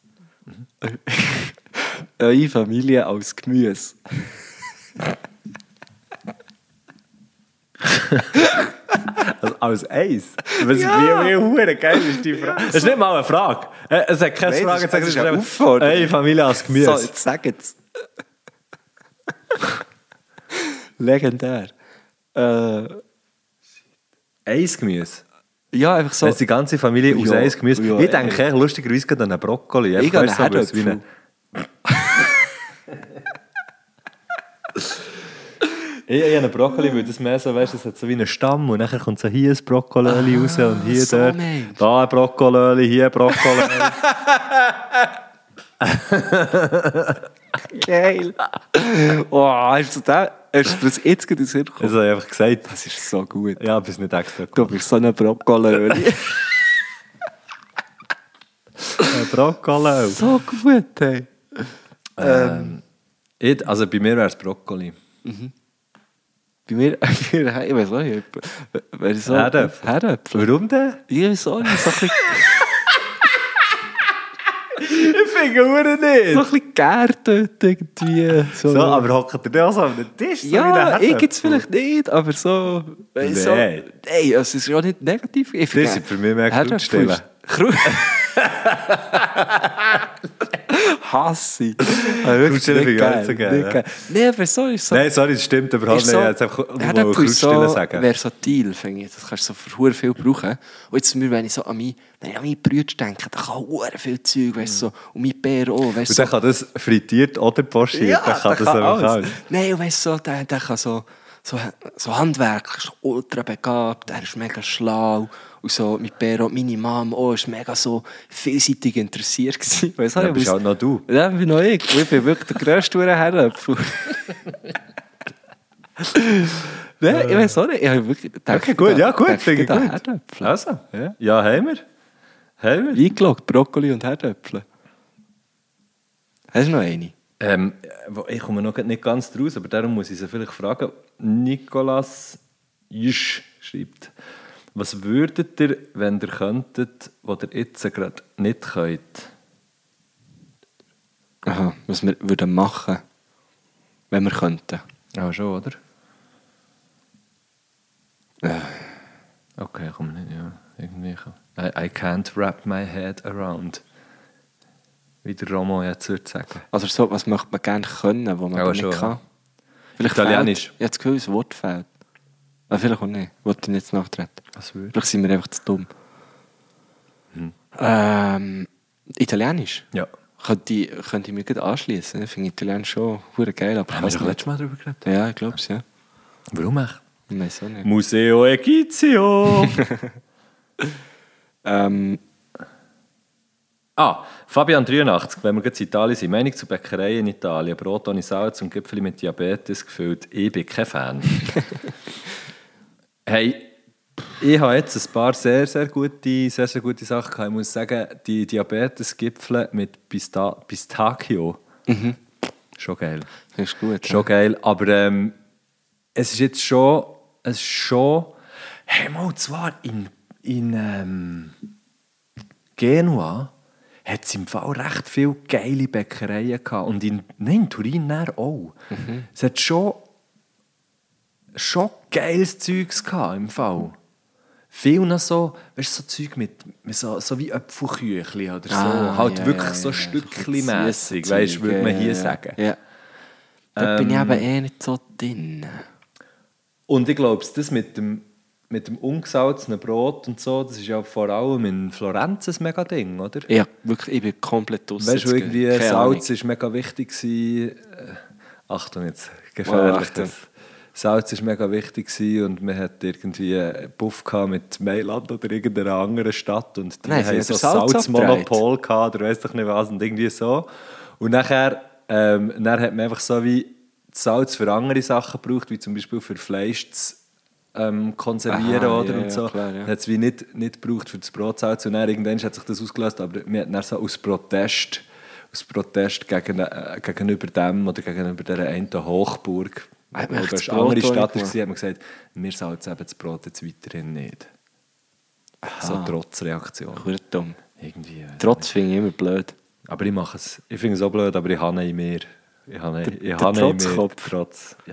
Eure Familie als Gemüse. Also als Eis? Was ja. Wie, wie hure geil ist die Frage? Das ist nicht mal eine Frage. Äh, Es hat keine Nein, Frage. das ist- das ist eine einfach, Aufforderung. Hey, Familie als Gemüse. So, jetzt sag es. Legendär. Äh, Eisgemüse. ja, einfach so. Wenn die ganze Familie aus Ja, Eisgemüse. ja, Ich denke echt lustigerweise gerade an einen Brokkoli. Ich Einfach, an weißt einen du, so, wie Herdöpfel. Ich, ich habe einen Brokkoli, weil das mehr so, weißt du, es hat so wie einen Stamm und dann kommt so hier ein Brokkoli raus und hier so dort. Mensch. Da ein Brokkoli, hier ein Brokkoli. Geil. Oh, hast du das, hast du das jetzt gerade in den Sinn gekommen? Das habe ich einfach gesagt. Das ist so gut. Ja, aber es ist nicht extra. Du bist so ein Brokkoli. Ein Brokkoli. So gut, hey. Ähm, ich, also bei mir wäre es Brokkoli. Bei mir, ich weiß auch nicht, wenn ich so... Herdöpfel. Herdöpfel. Warum denn? Ich weiß auch nicht, so ein bisschen, Ich finde es nicht. so ein bisschen gärt dort irgendwie. So, So, aber hockt ihr da so auf den Tisch? So wie ja, der ich Herdöpfel? gibt es vielleicht nicht, aber so... Nein. So, Nein. nein, also es ist ja nicht negativ. Ich Das finde, sind für mich mehr Herdöpfel Krautstellen. ist- Kraut... Hasse ich. Krautstellen finde ich gar nicht so geil, ja. Nein, aber so ist so... Nein, sorry, das stimmt überhaupt Ist nicht. so, Ich wollte jetzt einfach nur mal Herdöpfel ist Krautstellen so sagen. versatil, finde ich. Das kannst du so für hure viel brauchen. Und jetzt, wenn ich so an meine, wenn ich an meine Brüder denke, da kann hure viel Zeug, weißt du, so. Und mein Bär auch, weißt Und du. dann kann das frittiert oder pochiert. dann kann der das einfach alles. alles. Nein, und weißt du, so, der, der kann so, so, so Handwerk, ist ultra begabt, er ist mega schlau. Und so, mein Bär auch, meine Mom auch, ist mega so vielseitig interessiert gewesen. Weißt du, Ja, ich bist muss- halt noch du. Ja, bin noch ich. Ich bin wirklich der grösste Herdöpfel. Nein, ich weiß auch nicht. Ich habe wirklich gedacht, Okay, gut, ja, gut, gedacht, finde ich an gut. Herdöpfel. Also, ja, ja haben wir. Haben wir. Eingeloggt, Brokkoli und Herdöpfel. Hast du noch eine? Ähm, wo- ich komme noch nicht ganz draus, aber darum muss ich sie vielleicht fragen. Nicolas Jüsch schreibt, was würdet ihr, wenn ihr könntet, was ihr jetzt gerade nicht könnt? Aha, was wir würden machen, wenn wir könnten. Ja, schon, oder? Äh, Okay, komm nicht, ja. Irgendwie. kann- I, I can't wrap my head around. Wie der Romo jetzt würde sagen. Also so, was möchte man gerne können, wo man Ja, aber schon, nicht ja. kann. Vielleicht Italienisch. Fehlt, ich habe das Gefühl, das Wort fehlt. Ah, vielleicht auch nicht. Ich wollte jetzt nachtreten. Was würde? Vielleicht sind wir einfach zu dumm. Hm. Ähm, Italienisch? Ja. Könnte ich, könnte ich mir gut anschließen. Ich finde Italienisch schon verdammt geil. Aber Haben wir doch letztes Mal darüber geredet? Ja, ich glaube es, ja. Warum echt? Ich weiß auch nicht. Museo Egizio! ähm, Ah, Fabian dreiundachtzig, wenn wir jetzt in Italien sind. Meinung zu Bäckereien in Italien. Brot ohne Salz und Gipfeli mit Diabetes gefüllt. Ich bin kein Fan. Hey, ich habe jetzt ein paar sehr, sehr gute, sehr, sehr gute Sachen gehabt. Ich muss sagen, die Diabetes-Gipfel mit Pista- Pistachio. Mhm. Schon geil. Das ist gut. Schon geil. Aber ähm, es ist jetzt schon, es ist schon, hey, mal zwar in, in ähm, Genua hat es im Fall recht viele geile Bäckereien gehabt. Und in, nein, in Turin dann auch. Mhm. Es hat schon, schon geiles Zeugs gehabt im Fall. Viel noch so, weißt du, so Zeug mit, mit so, so wie Äpfelküchli oder so. Ah, halt ja, wirklich ja, so ja. stückchenmässig, Süße weißt du, würde man Zeug, hier ja, sagen. Ja. Da bin ich Ähm, aber eh nicht so drin. Und ich glaube, das mit dem, mit dem ungesalzenen Brot und so, das ist ja vor allem in Florenz ein mega Ding, oder? Ja, wirklich, ich bin komplett draussen. Weißt du, irgendwie Keine Salz Ahnung. ist mega wichtig gewesen. Äh, Achtung jetzt, gefährlich. Oh, Achtung. Salz ist mega wichtig gewesen und man hat irgendwie einen Buff gehabt mit Mailand oder irgendeiner anderen Stadt und die Nein, sie haben haben so den Salz Salzmonopol gehabt oder weiss doch nicht was und irgendwie so. Und nachher, ähm, dann hat man einfach so wie Salz für andere Sachen gebraucht, wie zum Beispiel für Fleisch zu ähm, konservieren Aha, oder ja, und ja, so. klar, ja. Hat es wie nicht, nicht gebraucht für das Brotsalz und dann irgendwann hat sich das ausgelöst, aber wir hatten dann so aus Protest, aus Protest gegen, äh, gegenüber dem oder gegenüber dieser einen Hochburg, Hat man wo echt das das eine andere Brot Stadt gemacht? war, hat man gesagt, wir salzen eben das Brot jetzt weiterhin nicht. So eine Trotzreaktion. Verdammt dumm. Irgendwie. äh, Trotz finde ich immer blöd. Aber ich mache es. Ich finde es auch blöd, aber ich habe ihn in mir. Ich habe ihn, ich der habe ihn in mir. Trotzkopf. Trotz. Ja.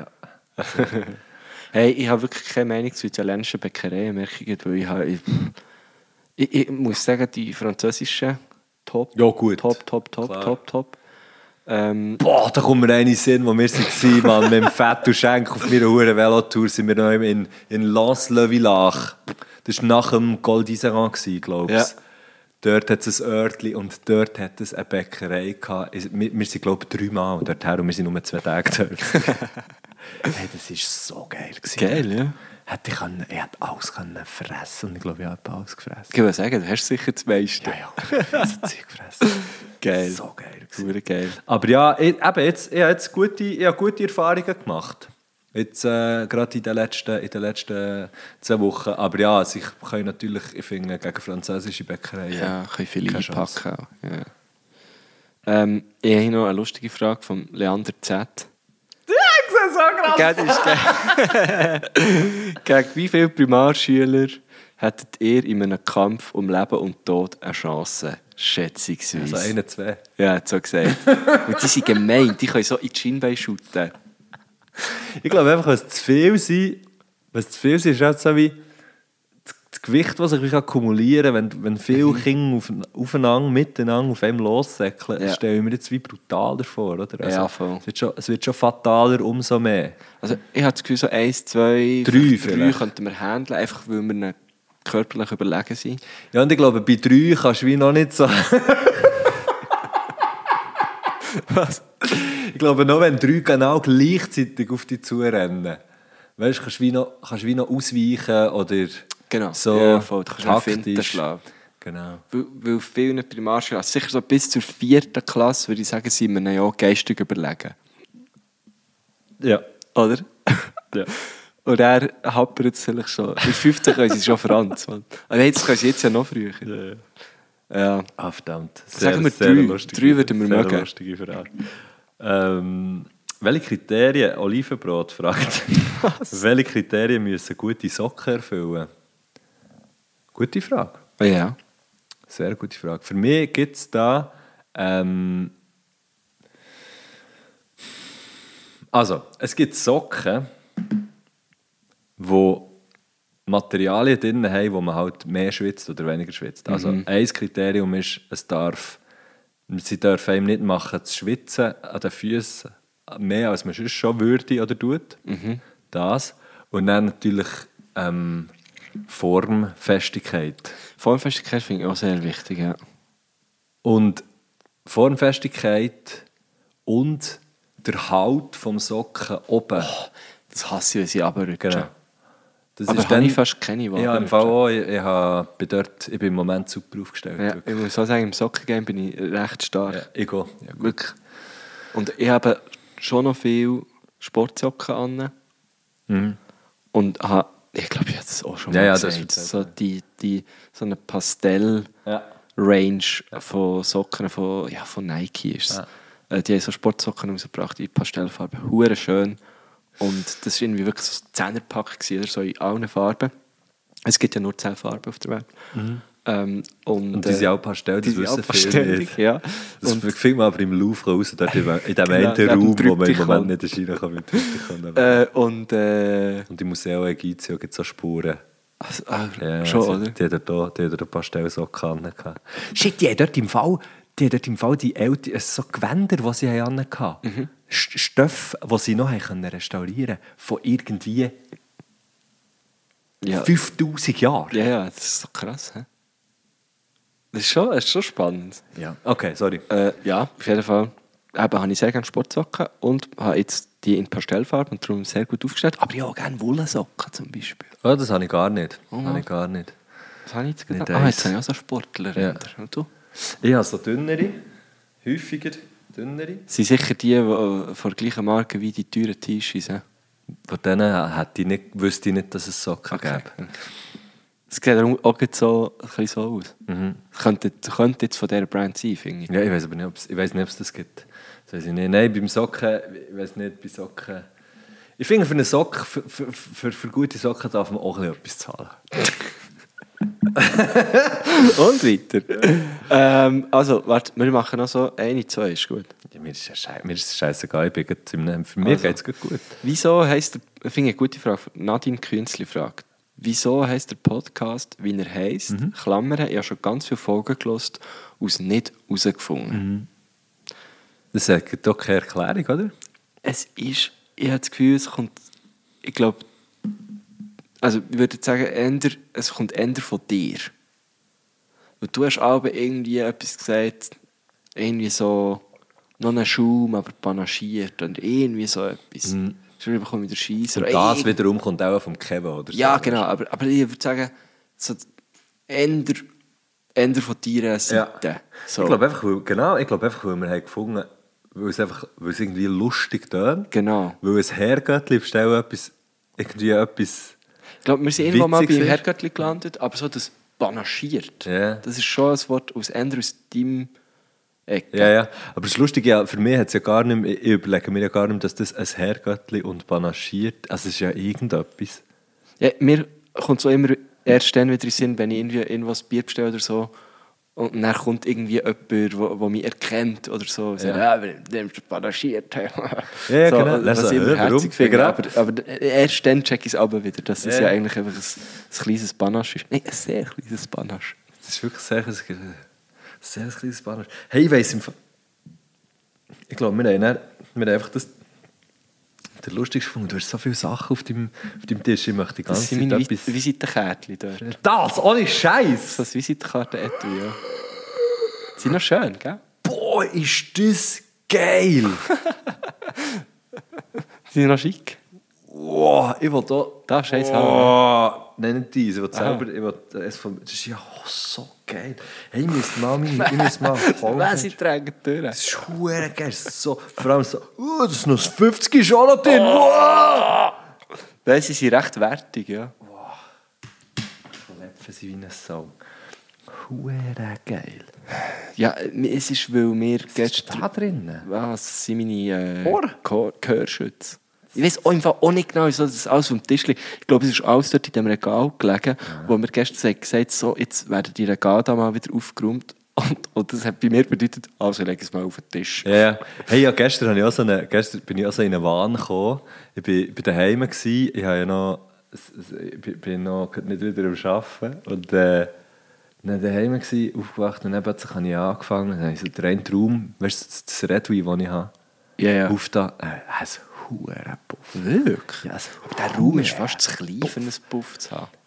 Hey, ich habe wirklich keine Meinung zu italienischen Bäckereien, merke ich, weil ich, habe, ich, ich, ich muss sagen, die französischen top, Ja, gut. top, top, top, Klar. top, top. Ähm, Boah, da kommt mir eine in den Sinn, wo wir waren, Mann, mit dem Fett und Schenk auf meiner hohen Velotour sind wir noch in, in Lens-le-Village. Das war nach dem Col d'Iseran, glaube ich. Ja. Dort hat es ein Örtchen und dort hat es eine Bäckerei gehabt. Wir, wir sind, glaube ich, dreimal dorthin und wir sind nur zwei Tage dort. Hey, das war so geil. Gewesen. geil, ja. Hätte ich, können, ich hätte alles können fressen und ich glaube, ich habe alles gefressen. Ich würde sagen, du hast sicher das meiste. Ja, ja, ich habe Zeug gefressen. Geil. So geil. gewesen. Super geil. Aber ja, ich, eben jetzt, ich habe jetzt gute, ich habe gute Erfahrungen gemacht. Jetzt äh, gerade in den letzten, in den letzten zwei Wochen. Aber ja, also ich kann natürlich, ich finde, gegen französische Bäckereien. Ja, können viele Keine Chance. einpacken. Auch. Ja. Ähm, ich habe hier noch eine lustige Frage von Leander Z. Ich sehe so Gell, das ist geil. Gegen wie viele Primarschüler hättet ihr in einem Kampf um Leben und Tod eine Chance? Schätzungsweise. Also eine, zwei. Ja, hat so gesagt. Und die sind gemein, die können so in die Schienbeine shooten. Ich glaube einfach, was zu viel sind, was zu viel sind, ist halt so wie das Gewicht, das sich wie kumulieren kann, wenn, wenn viele Kinder auf, aufeinander, miteinander auf einem lossäckeln, Ja. das stelle ich mir jetzt wie brutaler vor. Oder? Also, Ja, voll. Es wird, schon, es wird schon fataler, umso mehr. Also ich habe das Gefühl, so eins, zwei, Drei vielleicht drei vielleicht. könnten wir handeln, einfach weil wir ihnen körperlich überlegen sind. Ja, und ich glaube, bei drei kannst du wie noch nicht so... Was? Ich glaube, noch wenn drei genau gleichzeitig auf dich zurennen, weißt, kannst du wie noch, kannst du wie noch ausweichen oder Genau. so Ja, voll. Du kannst einen Finten taktisch. schlagen. Genau. Weil, weil viele Primarschulen, also sicher so bis zur vierten Klasse, würde ich sagen, sind wir ihnen ja geistig überlegen. Ja. Oder? Ja. Und er happert es vielleicht schon. In der fünften können sie schon Franz. Mann. Aber nein, das können sie jetzt ja noch früher. Ja. Ja. Ah, verdammt. Sagen wir drei. Drei würden wir sehr mögen. lustige Frage. Ähm, welche Kriterien, Olivenbrot fragt, welche Kriterien müssen gute Socken erfüllen? Gute Frage. Ja. Sehr gute Frage. Für mich gibt es da... Ähm, also, es gibt Socken, die Materialien drin haben, wo man halt mehr schwitzt oder weniger schwitzt. Also Mhm. ein Kriterium ist, es darf, sie dürfen einem nicht machen, zu schwitzen an den Füßen mehr, als man sonst schon würde oder tut. Mhm. Das. Und dann natürlich ähm, Formfestigkeit. Formfestigkeit finde ich auch sehr wichtig, ja. Und Formfestigkeit und der Halt vom Socken oben. Das hasse ich, wenn sie runterrutschen. Genau. Das Aber ist habe dann, ich fast keine ja, Wahl. im Fall auch. Ich, ich, hab, bin dort, ich bin im Moment super aufgestellt. Ja, ich muss auch sagen, im Sockengame bin ich recht stark. Ja, ich gehe. Ja, gut. Wirklich. Und ich habe schon noch viel Sportsocken an. Mhm. Und habe, ich glaube, ich habe das auch schon Ja, mal ja, das gesagt, ist so, die, die, so eine Pastell-Range Ja. von Socken von, ja, von Nike ist es. Ja. Äh, Die haben so Sportsocken rausgebracht in Pastellfarben. Hure schön. Und das war irgendwie wirklich so ein Zehnerpack gewesen, oder so in allen Farben. Es gibt ja nur zehn Farben auf der Welt. Ähm, und, Und die sind auch Pastell, das die sind wissen auch viele pastellig, nicht. ja. Das Und, findet man aber im Louvre raus, dort in dem Genau, einen neben Raum, dem wo man im Tryptychon. Moment nicht erscheinen kann. Mit Tryptychon. äh, und, äh, Und im Museum Egizio gibt es so Spuren. also, ah, Ja, schon, also, oder? Die hat er da, die hat er da Pastellsocken an. Shit, die hat dort im Fall, die hat dort im Fall die älteren, so Gewänder, die sie an hatten. Mhm. Stoffe, die sie noch haben können restaurieren von irgendwie Ja. fünftausend Jahren. Ja, ja, das ist so krass. He? Das ist schon, das ist schon spannend. Ja. Okay, sorry. Äh, ja, auf jeden Fall. Eben, habe ich sehr gerne Sportsocken und habe jetzt die in Pastellfarbe und darum sehr gut aufgestellt. Aber ich habe auch gerne Wollsocken zum Beispiel. Oh, das habe ich gar nicht. Oh, habe ich gar nicht. Was habe ich jetzt gedacht? Nicht Ah, eins. jetzt habe ich auch so Sportler. Ja. Und du? Ich habe so dünnere, häufiger dünnere. Das sind sicher die, die von der gleichen Marke wie die teuren T-Shirts. he? Von denen hätte ich nicht, wüsste ich nicht, dass es Socken Okay. gäbe. Es sieht darum auch gerade so, ein bisschen so aus. Mhm. Könnte, könnte jetzt von dieser Brand sein, finde ich. Ja, ich weiß aber nicht, ob es, ich weiß nicht, ob es das gibt. Das weiß ich nicht. Nein, beim Socken, ich weiß nicht, bei Socken. Ich finde, für eine Socke, für, für, für, für gute Socken darf man auch ein bisschen etwas zahlen. Und weiter. ähm, also, warte, wir machen noch so eine, zwei, ist gut. Ja, mir ist ja schei- mir ist es scheißegal, ich bin gerade in einem- für mich Also. geht es gut. Wieso heisst der, ich finde eine gute Frage, Nadine Künzli fragt, wieso heisst der Podcast, wie er heisst, Mhm. Klammern, ich habe schon ganz viele Folgen gehört, aus nicht herausgefunden. Mhm. Das hat doch keine Erklärung, oder? Es ist, ich habe das Gefühl, es kommt, ich glaube, also ich würde sagen, eher, es kommt eher von dir. Weil du hast aber irgendwie etwas gesagt, irgendwie so, noch einen Schaum, aber panaschiert und irgendwie so etwas. Mhm. Schon bekomme ich den Scheisser. Und das wiederum kommt auch vom Kevin, oder? so. Ja, genau, aber, aber ich würde sagen, so eher, eher von deiner Seite. So. Ich glaube einfach, weil, genau, ich glaube einfach, weil wir haben gefunden, weil es einfach, weil es irgendwie lustig tönt. Genau. Weil ein Herrgöttli bestellt etwas, irgendwie etwas. Ich glaube, wir sind irgendwann mal witzig beim ist. Herrgöttli gelandet, aber so das panaschiert, Ja. das ist schon ein Wort aus eher aus deinem Ecke. Ja, ja. Aber das Lustige, ja, für mich hat es ja gar nicht mehr, ich überlege mir ja gar nicht mehr, dass das ein Herrgöttli und panaschiert, also es ist ja irgendetwas. Ja, mir kommt so immer erst dann wieder in den Sinn, wenn ich irgendwie irgendwas Bier bestelle oder so und dann kommt irgendwie jemand, der mich erkennt oder so und sagt, Ja. ja, der ist panaschiert. Ja, ja, so, genau. Was Also, ich immer ja, warum? herzig finde. Ja, Aber, aber erst dann check ich es aber wieder, dass es Ja. ja eigentlich einfach ein, ein kleines Panache ist. Nein, ein sehr kleines Panache. Das ist wirklich sehr, sehr, sehr kleines Banner. Hey, ich weiss im Fall. Ich glaube, wir haben, dann, wir haben einfach das. Der lustigste gefunden. Du hast so viele Sachen auf deinem, auf deinem Tisch. Ich möchte die ganze Das sind Zeit meine etwas. Vis- Visitenkärtchen dort. Das, ohne Scheiß! So ein Visitenkarten-Etui, ja. Die sind noch schön, gell? Boah, ist das geil! Die sind noch schick. Wow, ich will da. Da ist eins Oh, nein, nicht diese. Ich will Aha. selber. Ich will, es vom, das ist ja oh, so geil. Hey, ich muss mal meine. Ich muss mal. Wer sie tragen durch? Das ist verdammt geil. Das ist so, vor allem so. Oh, das ist noch das fünfzig ist auch noch drin. Wow! Nein, sie sind recht wertig, ja. Läpfen sie wie ein Song. Verdammt geil. Ja, es ist, weil wir Was ist gestern... da drinnen? Was sind meine äh, Ohr? Gehör- Gehörschütze? Ich weiß auch, im Fall auch nicht genau, wieso das alles vom Tisch liegt. Ich glaube, es ist alles dort in dem Regal gelegen, wo wir gestern gesagt haben, so, jetzt werden die Regale da mal wieder aufgeräumt. Und, und das hat bei mir bedeutet, also ich lege es mal auf den Tisch. Ja, ja. Hey, ja, gestern, habe ich auch so eine, gestern bin ich auch so in einen Wahn gekommen. Ich bin, bin daheim gsi. Ich habe ja noch, ich bin- bin noch nicht wieder am Arbeiten. Und äh, dann daheim gsi, aufgewacht und dann plötzlich habe ich angefangen. Dann habe ich so den einen Traum, weißt du, das, das Redwein, das ich habe, Ja, ja. auf da, äh, es Hurenpuff. Wirklich? Ja, Aber der Raum ist fast zu klein, für einen Puff zu haben.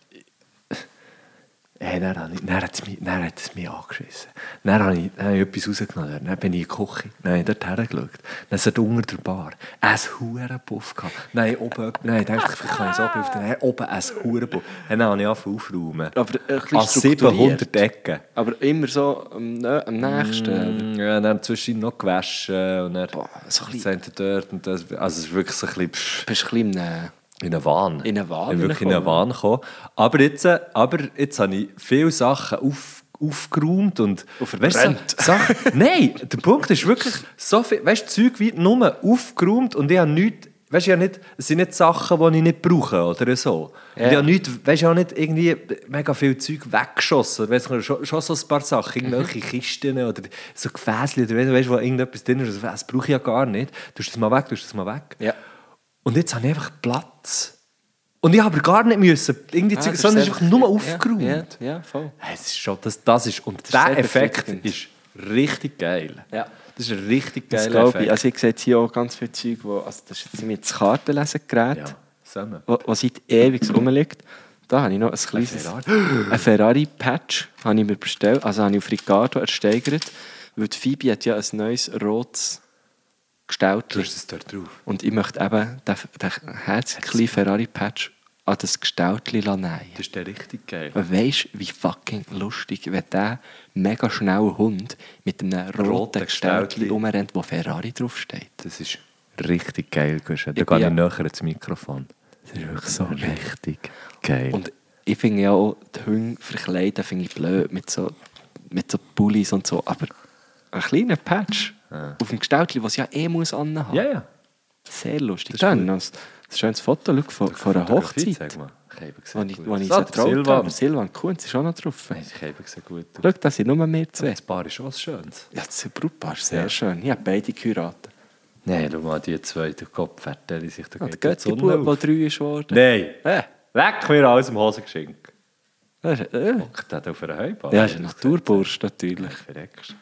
Hey, dann, habe ich, dann, hat es mich, dann hat es mich angeschissen. Dann habe ich, dann habe ich etwas rausgenommen. Dann bin ich in die Küche. Dann habe ich dort hergeschaut. Dann ist er unter der Bar. Ein Hurenpuff gehabt. Dann habe ich oben, dann habe ich gedacht, vielleicht kann ich so auf den oben ein Hurenpuff. Dann habe ich angefangen aufräumen. Aber ein bisschen An siebenhundert Ecken. Aber immer so am, nä- am nächsten. Mm, ja, dann zwischendurch noch gewaschen. Und dann Boah, so ein das eine dort und das. Also es ist wirklich so ein bisschen... Pff, Bist du ein bisschen im, äh, in einen Wahn. In einen Wahn Ich bin wirklich in einen Wahn gekommen. Aber jetzt, äh, aber jetzt habe ich viele Sachen auf, aufgeräumt und... Und weißt, so, verbrannt. Sachen, nein, der Punkt ist wirklich so viel... Weißt du, Zeug wie nur aufgeräumt und ich habe nichts... Weißt du, ja nicht, es sind nicht Sachen, die ich nicht brauche oder so. Ja. Und ich habe nicht, weißt, ich habe nicht irgendwie mega viel Zeug weggeschossen. Weißt du, schon, schon so ein paar Sachen, irgendwelche Kisten oder so Gefäßchen oder weißt du, wo irgendetwas drin ist. Das brauche ich ja gar nicht. Du hast das mal weg, du hast das mal weg. Ja. Und jetzt habe ich einfach Platz. Und ich habe aber gar nicht müssen, irgendwie Ah, Zeug, das sondern es ist ist einfach nur ja, aufgeräumt. Ja, ja, voll. Hey, es ist schon, das, das ist, und ist dieser sehr Effekt befriedigend. ist richtig geil. Ja. Das ist ein richtig Das geiler glaube Effekt. ich. Also ich sehe jetzt hier auch ganz viele Zeug, wo, also das ist jetzt mein Kartenlesegerät, Ja, zusammen. wo, wo seit ewig rumliegt. Da habe ich noch ein kleines... Ein Ferrari-Patch habe ich mir bestellt, also habe ich auf Ricardo ersteigert, weil die Phoebe hat ja ein neues rotes Gestalt. Du hast es dort drauf. Und ich möchte eben den, den herzlichen Ferrari-Patch an das Gestaltli nähen. Das ist der richtig geil. Und weisst du, wie fucking lustig, wenn der mega schnelle Hund mit einem roten Roten Gestaltli Gestaltli. rumrennt, wo Ferrari draufsteht. Das ist richtig geil, Guschen. Da Ich gehe bin ich ja- näher ins Mikrofon. Das ist wirklich so Richtig geil. Und ich finde ja auch, die Hunde verkleiden finde ich blöd, mit so, mit so Pullis und so, aber ein kleiner Patch auf dem Gestaltli, was ja eh muss anhaben. ja, ja. Sehr lustig. Das ist Dann gut. noch ein ein schönes Foto schau, von, von einer Fotografie, Hochzeit, sag mal. Ich habe wo gesehen, ich, gut. wo ich So, so der getraut Silvan. habe. Silvan Kunz ist auch noch drauf. Nein, ich habe gesehen, gut. Schau, das sind nur mehr zwei. Das Paar ist schon was Schönes. Ja, das ist ein Brautpaar, sehr Ja. schön. Ich habe beide geheiratet. Nein, schau mal, die zwei, der Kopf vertellen sich da Ja, geht der die Sonne Götti-Bub, der auf. drei ist geworden. Nein, Äh, weg mir alles im Hosengeschenk. das ist, äh. Hockt der auf einer Heubahn? Ja, das ist ein Naturbursch natürlich. Verreckst.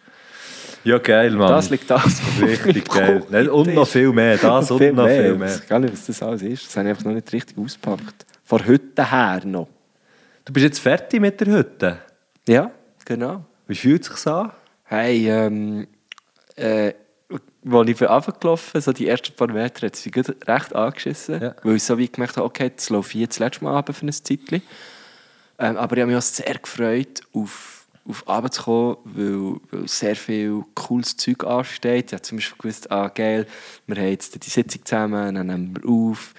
Ja, geil, Mann. Das liegt alles auf Richtig meinem geil. Nein, und noch viel mehr. Das und noch viel Ich mehr. weiß gar nicht, was das alles ist. Das habe ich einfach noch nicht richtig ausgepackt. Von heute her noch. Du bist jetzt fertig mit der Hütte. Ja, genau. Wie fühlt es sich an? Hey, ähm, äh, als ich runtergelaufen so die ersten paar Meter, hat es mich gerade recht angeschissen. Ja. Weil ich so wie gemerkt habe, okay, jetzt laufe ich jetzt das letzte Mal runter für ein Zeitchen. Ähm, aber ich habe mich auch sehr gefreut, auf, auf Abend zu kommen, weil, weil sehr viel cooles Zeug ansteht. Ich habe zum Beispiel gewusst, ah geil, wir haben jetzt die Sitzung zusammen, dann nehmen wir auf.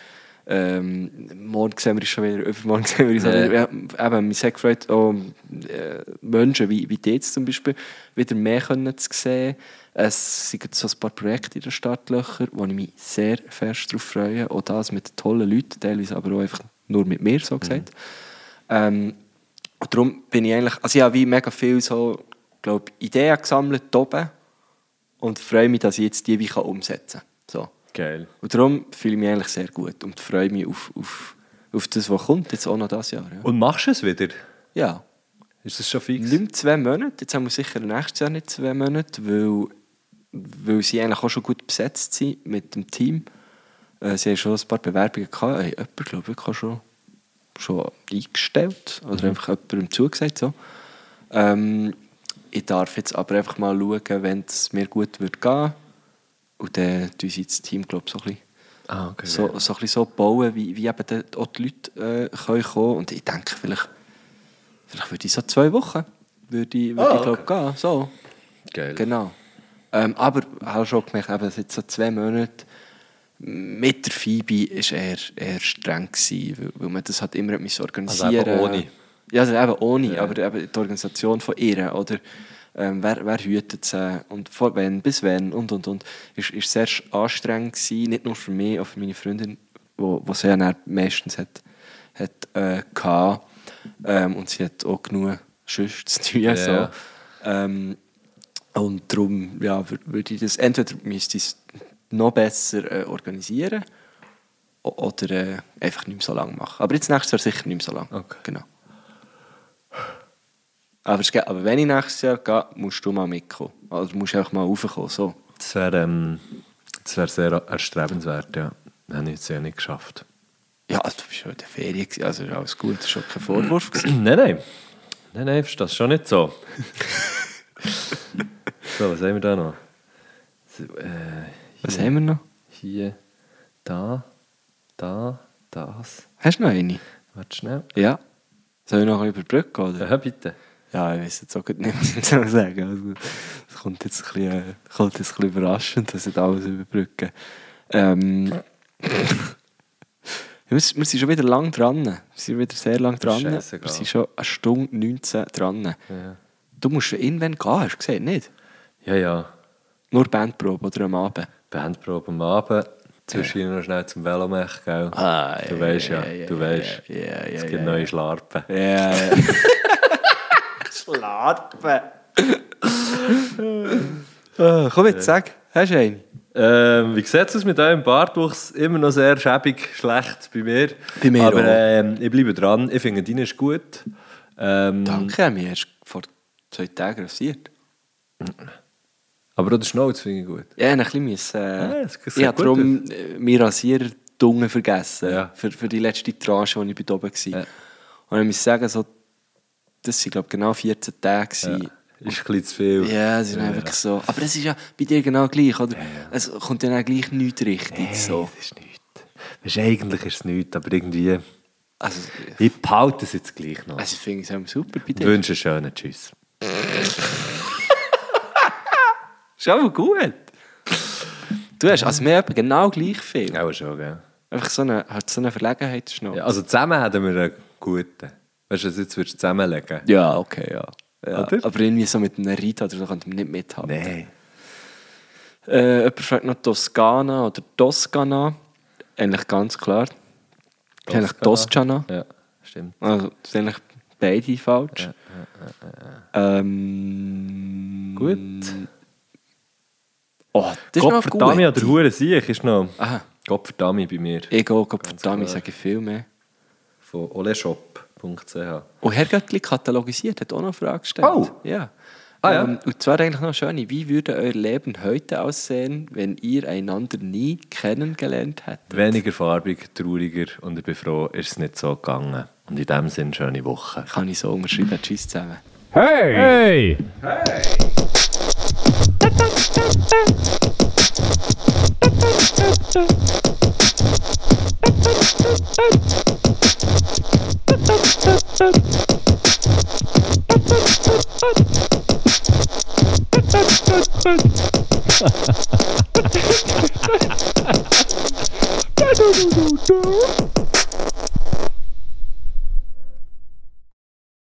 Ähm, morgen sehen wir uns schon wieder, übermorgen sehen wir uns Ja. wieder. Ja, eben, mich sehr gefreut, auch äh, Menschen wie, wie die jetzt zum Beispiel wieder mehr können zu sehen. Es sind so ein paar Projekte in den Startlöchern, wo ich mich sehr fest darauf freue. Auch das mit tollen Leuten, teilweise aber auch einfach nur mit mir, so gesagt. Ähm, und darum bin ich eigentlich, also ich habe wie mega viel so, glaub, Ideen gesammelt hier oben und freue mich, dass ich jetzt die wie kann umsetzen kann. So. Geil. Und darum fühle ich mich eigentlich sehr gut und freue mich auf, auf, auf das, was kommt, jetzt auch noch dieses Jahr. Ja, Und machst du es wieder? ja. Ist das schon fix? Nicht mehr zwei Monate, jetzt haben wir sicher nächstes Jahr nicht zwei Monate, weil, weil sie eigentlich auch schon gut besetzt sind mit dem Team. Äh, sie haben schon ein paar Bewerbungen gehabt, hey, jemand, glaube ich, auch schon, schon eingestellt oder Mhm. einfach jemandem zugesagt. So. Ähm, ich darf jetzt aber einfach mal schauen, wenn es mir gut wird gehen. Und dann tun sie das Team, glaube ich, so ein bisschen, Ah, okay. so, so, ein bisschen so bauen, wie, wie eben dann auch die Leute äh, können kommen. Und ich denke, vielleicht, vielleicht würde ich so zwei Wochen würde ich, würde Ah, ich glaube gehen. So. Geil. Genau. Ähm, aber ich habe schon gemerkt, eben, jetzt so zwei Monate mit der Phoebe war eher, eher streng gewesen, weil, weil man das halt immer organisieren Also eben ohne. Ja, also eben ohne, Ja. aber eben die Organisation von ihr, oder ähm, wer, wer hütet sie und von wann bis wann und und und, ist, ist sehr anstrengend gewesen, nicht nur für mich, auch für meine Freundin, wo, wo sie ja dann meistens hat, hat äh, gehabt, ähm, und sie hat auch genug sonst zu tun. Ja, So. ja. Ähm, und darum ja, wür- würde ich das, entweder müsste ich es noch besser äh, organisieren o- oder äh, einfach nicht mehr so lange machen. Aber jetzt nächstes Jahr sicher nicht mehr so lange. Okay. Genau. Aber, es geht- aber wenn ich nächstes Jahr gehe, musst du mal mitkommen. Also musst du einfach mal raufkommen. So. Das wäre ähm, das wär sehr erstrebenswert, ja. Nein, ich habe es ja nicht geschafft. Ja, also, du bist schon in der Ferien, gewesen, also ist alles gut, das war schon kein Vorwurf gewesen. Nein, nein. Nein, nein, ist das schon nicht so. So, was haben wir da noch? So, äh, Was hier, haben wir noch? Hier, da, da, das. Hast du noch eine? Warte schnell. Ja. Soll ich noch ein bisschen überbrücken, oder? Ja, bitte. Ja, ich weiß jetzt auch nicht, was ich soll sagen. Also, das kommt jetzt ein bisschen, äh, kommt jetzt ein bisschen überraschend, dass ich alles überbrücken. Ähm, wir, wir sind schon wieder lang dran. Wir sind wieder sehr lang dran. Wir Scheissegal. sind schon eine Stunde neunzehn dran. Ja, Du musst schon irgendwann gehen, hast du gesehen, nicht? ja. ja. Nur Bandprobe oder am Abend? Bandprobe am Abend. Zwischendurch noch schnell zum Velomech, gell? Ah, Du weißt ja, du weißt. Ja, ja, ja, Es gibt ja, neue ja. Schlarpen. Ja, ja. Schlarpen. oh, komm jetzt, sag. Hast du eine? Ähm, wie sieht es aus mit eurem Bartwuchs? Immer noch sehr schäbig, schlecht bei mir. Bei mir Aber auch. ähm, ich bleibe dran. Ich finde, deine ist gut. Ähm, Danke, mir erst vor zwei Tagen rasiert. Aber auch der Schnauz finde ich gut. Ja, ein bisschen müssen, äh, Ja, das sieht ich habe gut darum äh, meinen Rasierer die Unge vergessen. Ja. Für, für die letzte Tranche, als ich bei oben war. Ja. Und ich muss sagen, so, das waren glaube genau vierzehn Tage. Ja. gewesen. Ist ein bisschen zu viel. Ja, es ist Ja. einfach so. Aber es ist ja bei dir genau gleich, oder? Es kommt ja dann gleich nichts richtig. Hey, So. das ist nichts. Weißt, eigentlich ist es nichts, aber irgendwie... Also, Ich behalte es jetzt gleich noch. also ich finde es auch super bei Ich dir. wünsche einen schönen Tschüss. Ist aber gut. Du hast, also wir haben genau gleich viel. Auch schon, gell? Einfach so eine, hat so eine Verlegenheitsschnur. Ja, also zusammen hätten wir einen guten. Weißt du, was jetzt würdest du zusammenlegen? Ja, okay, ja. ja. Oder? Aber irgendwie so mit einem Rita oder so könnte man nicht mithalten. Nein. Äh, jemand fragt noch Toskana oder Toskana. Eigentlich ganz klar. Eigentlich Toskana. Ja, stimmt. Also, das sind eigentlich beide falsch. Ja, ja, Ähm, Gut. Oh, das ist noch Gottverdammt gut. oder Hure Siech ist noch... Aha. Gottverdammt bei mir. Ich gehe, verdammt, klar. ich sage viel mehr. Von oleshop punkt c h. Und Herr Göttli katalogisiert, hat auch noch eine Frage gestellt. Oh. Ja. Ah, ja. Ähm, und zwar eigentlich noch schön, wie würde euer Leben heute aussehen, wenn ihr einander nie kennengelernt hättet? Weniger farbig, trauriger und ich bin froh, ist es nicht so gegangen. Und in dem Sinne, schöne Woche. Kann ich so unterschreiben. Tschüss zusammen. Hey! Hey!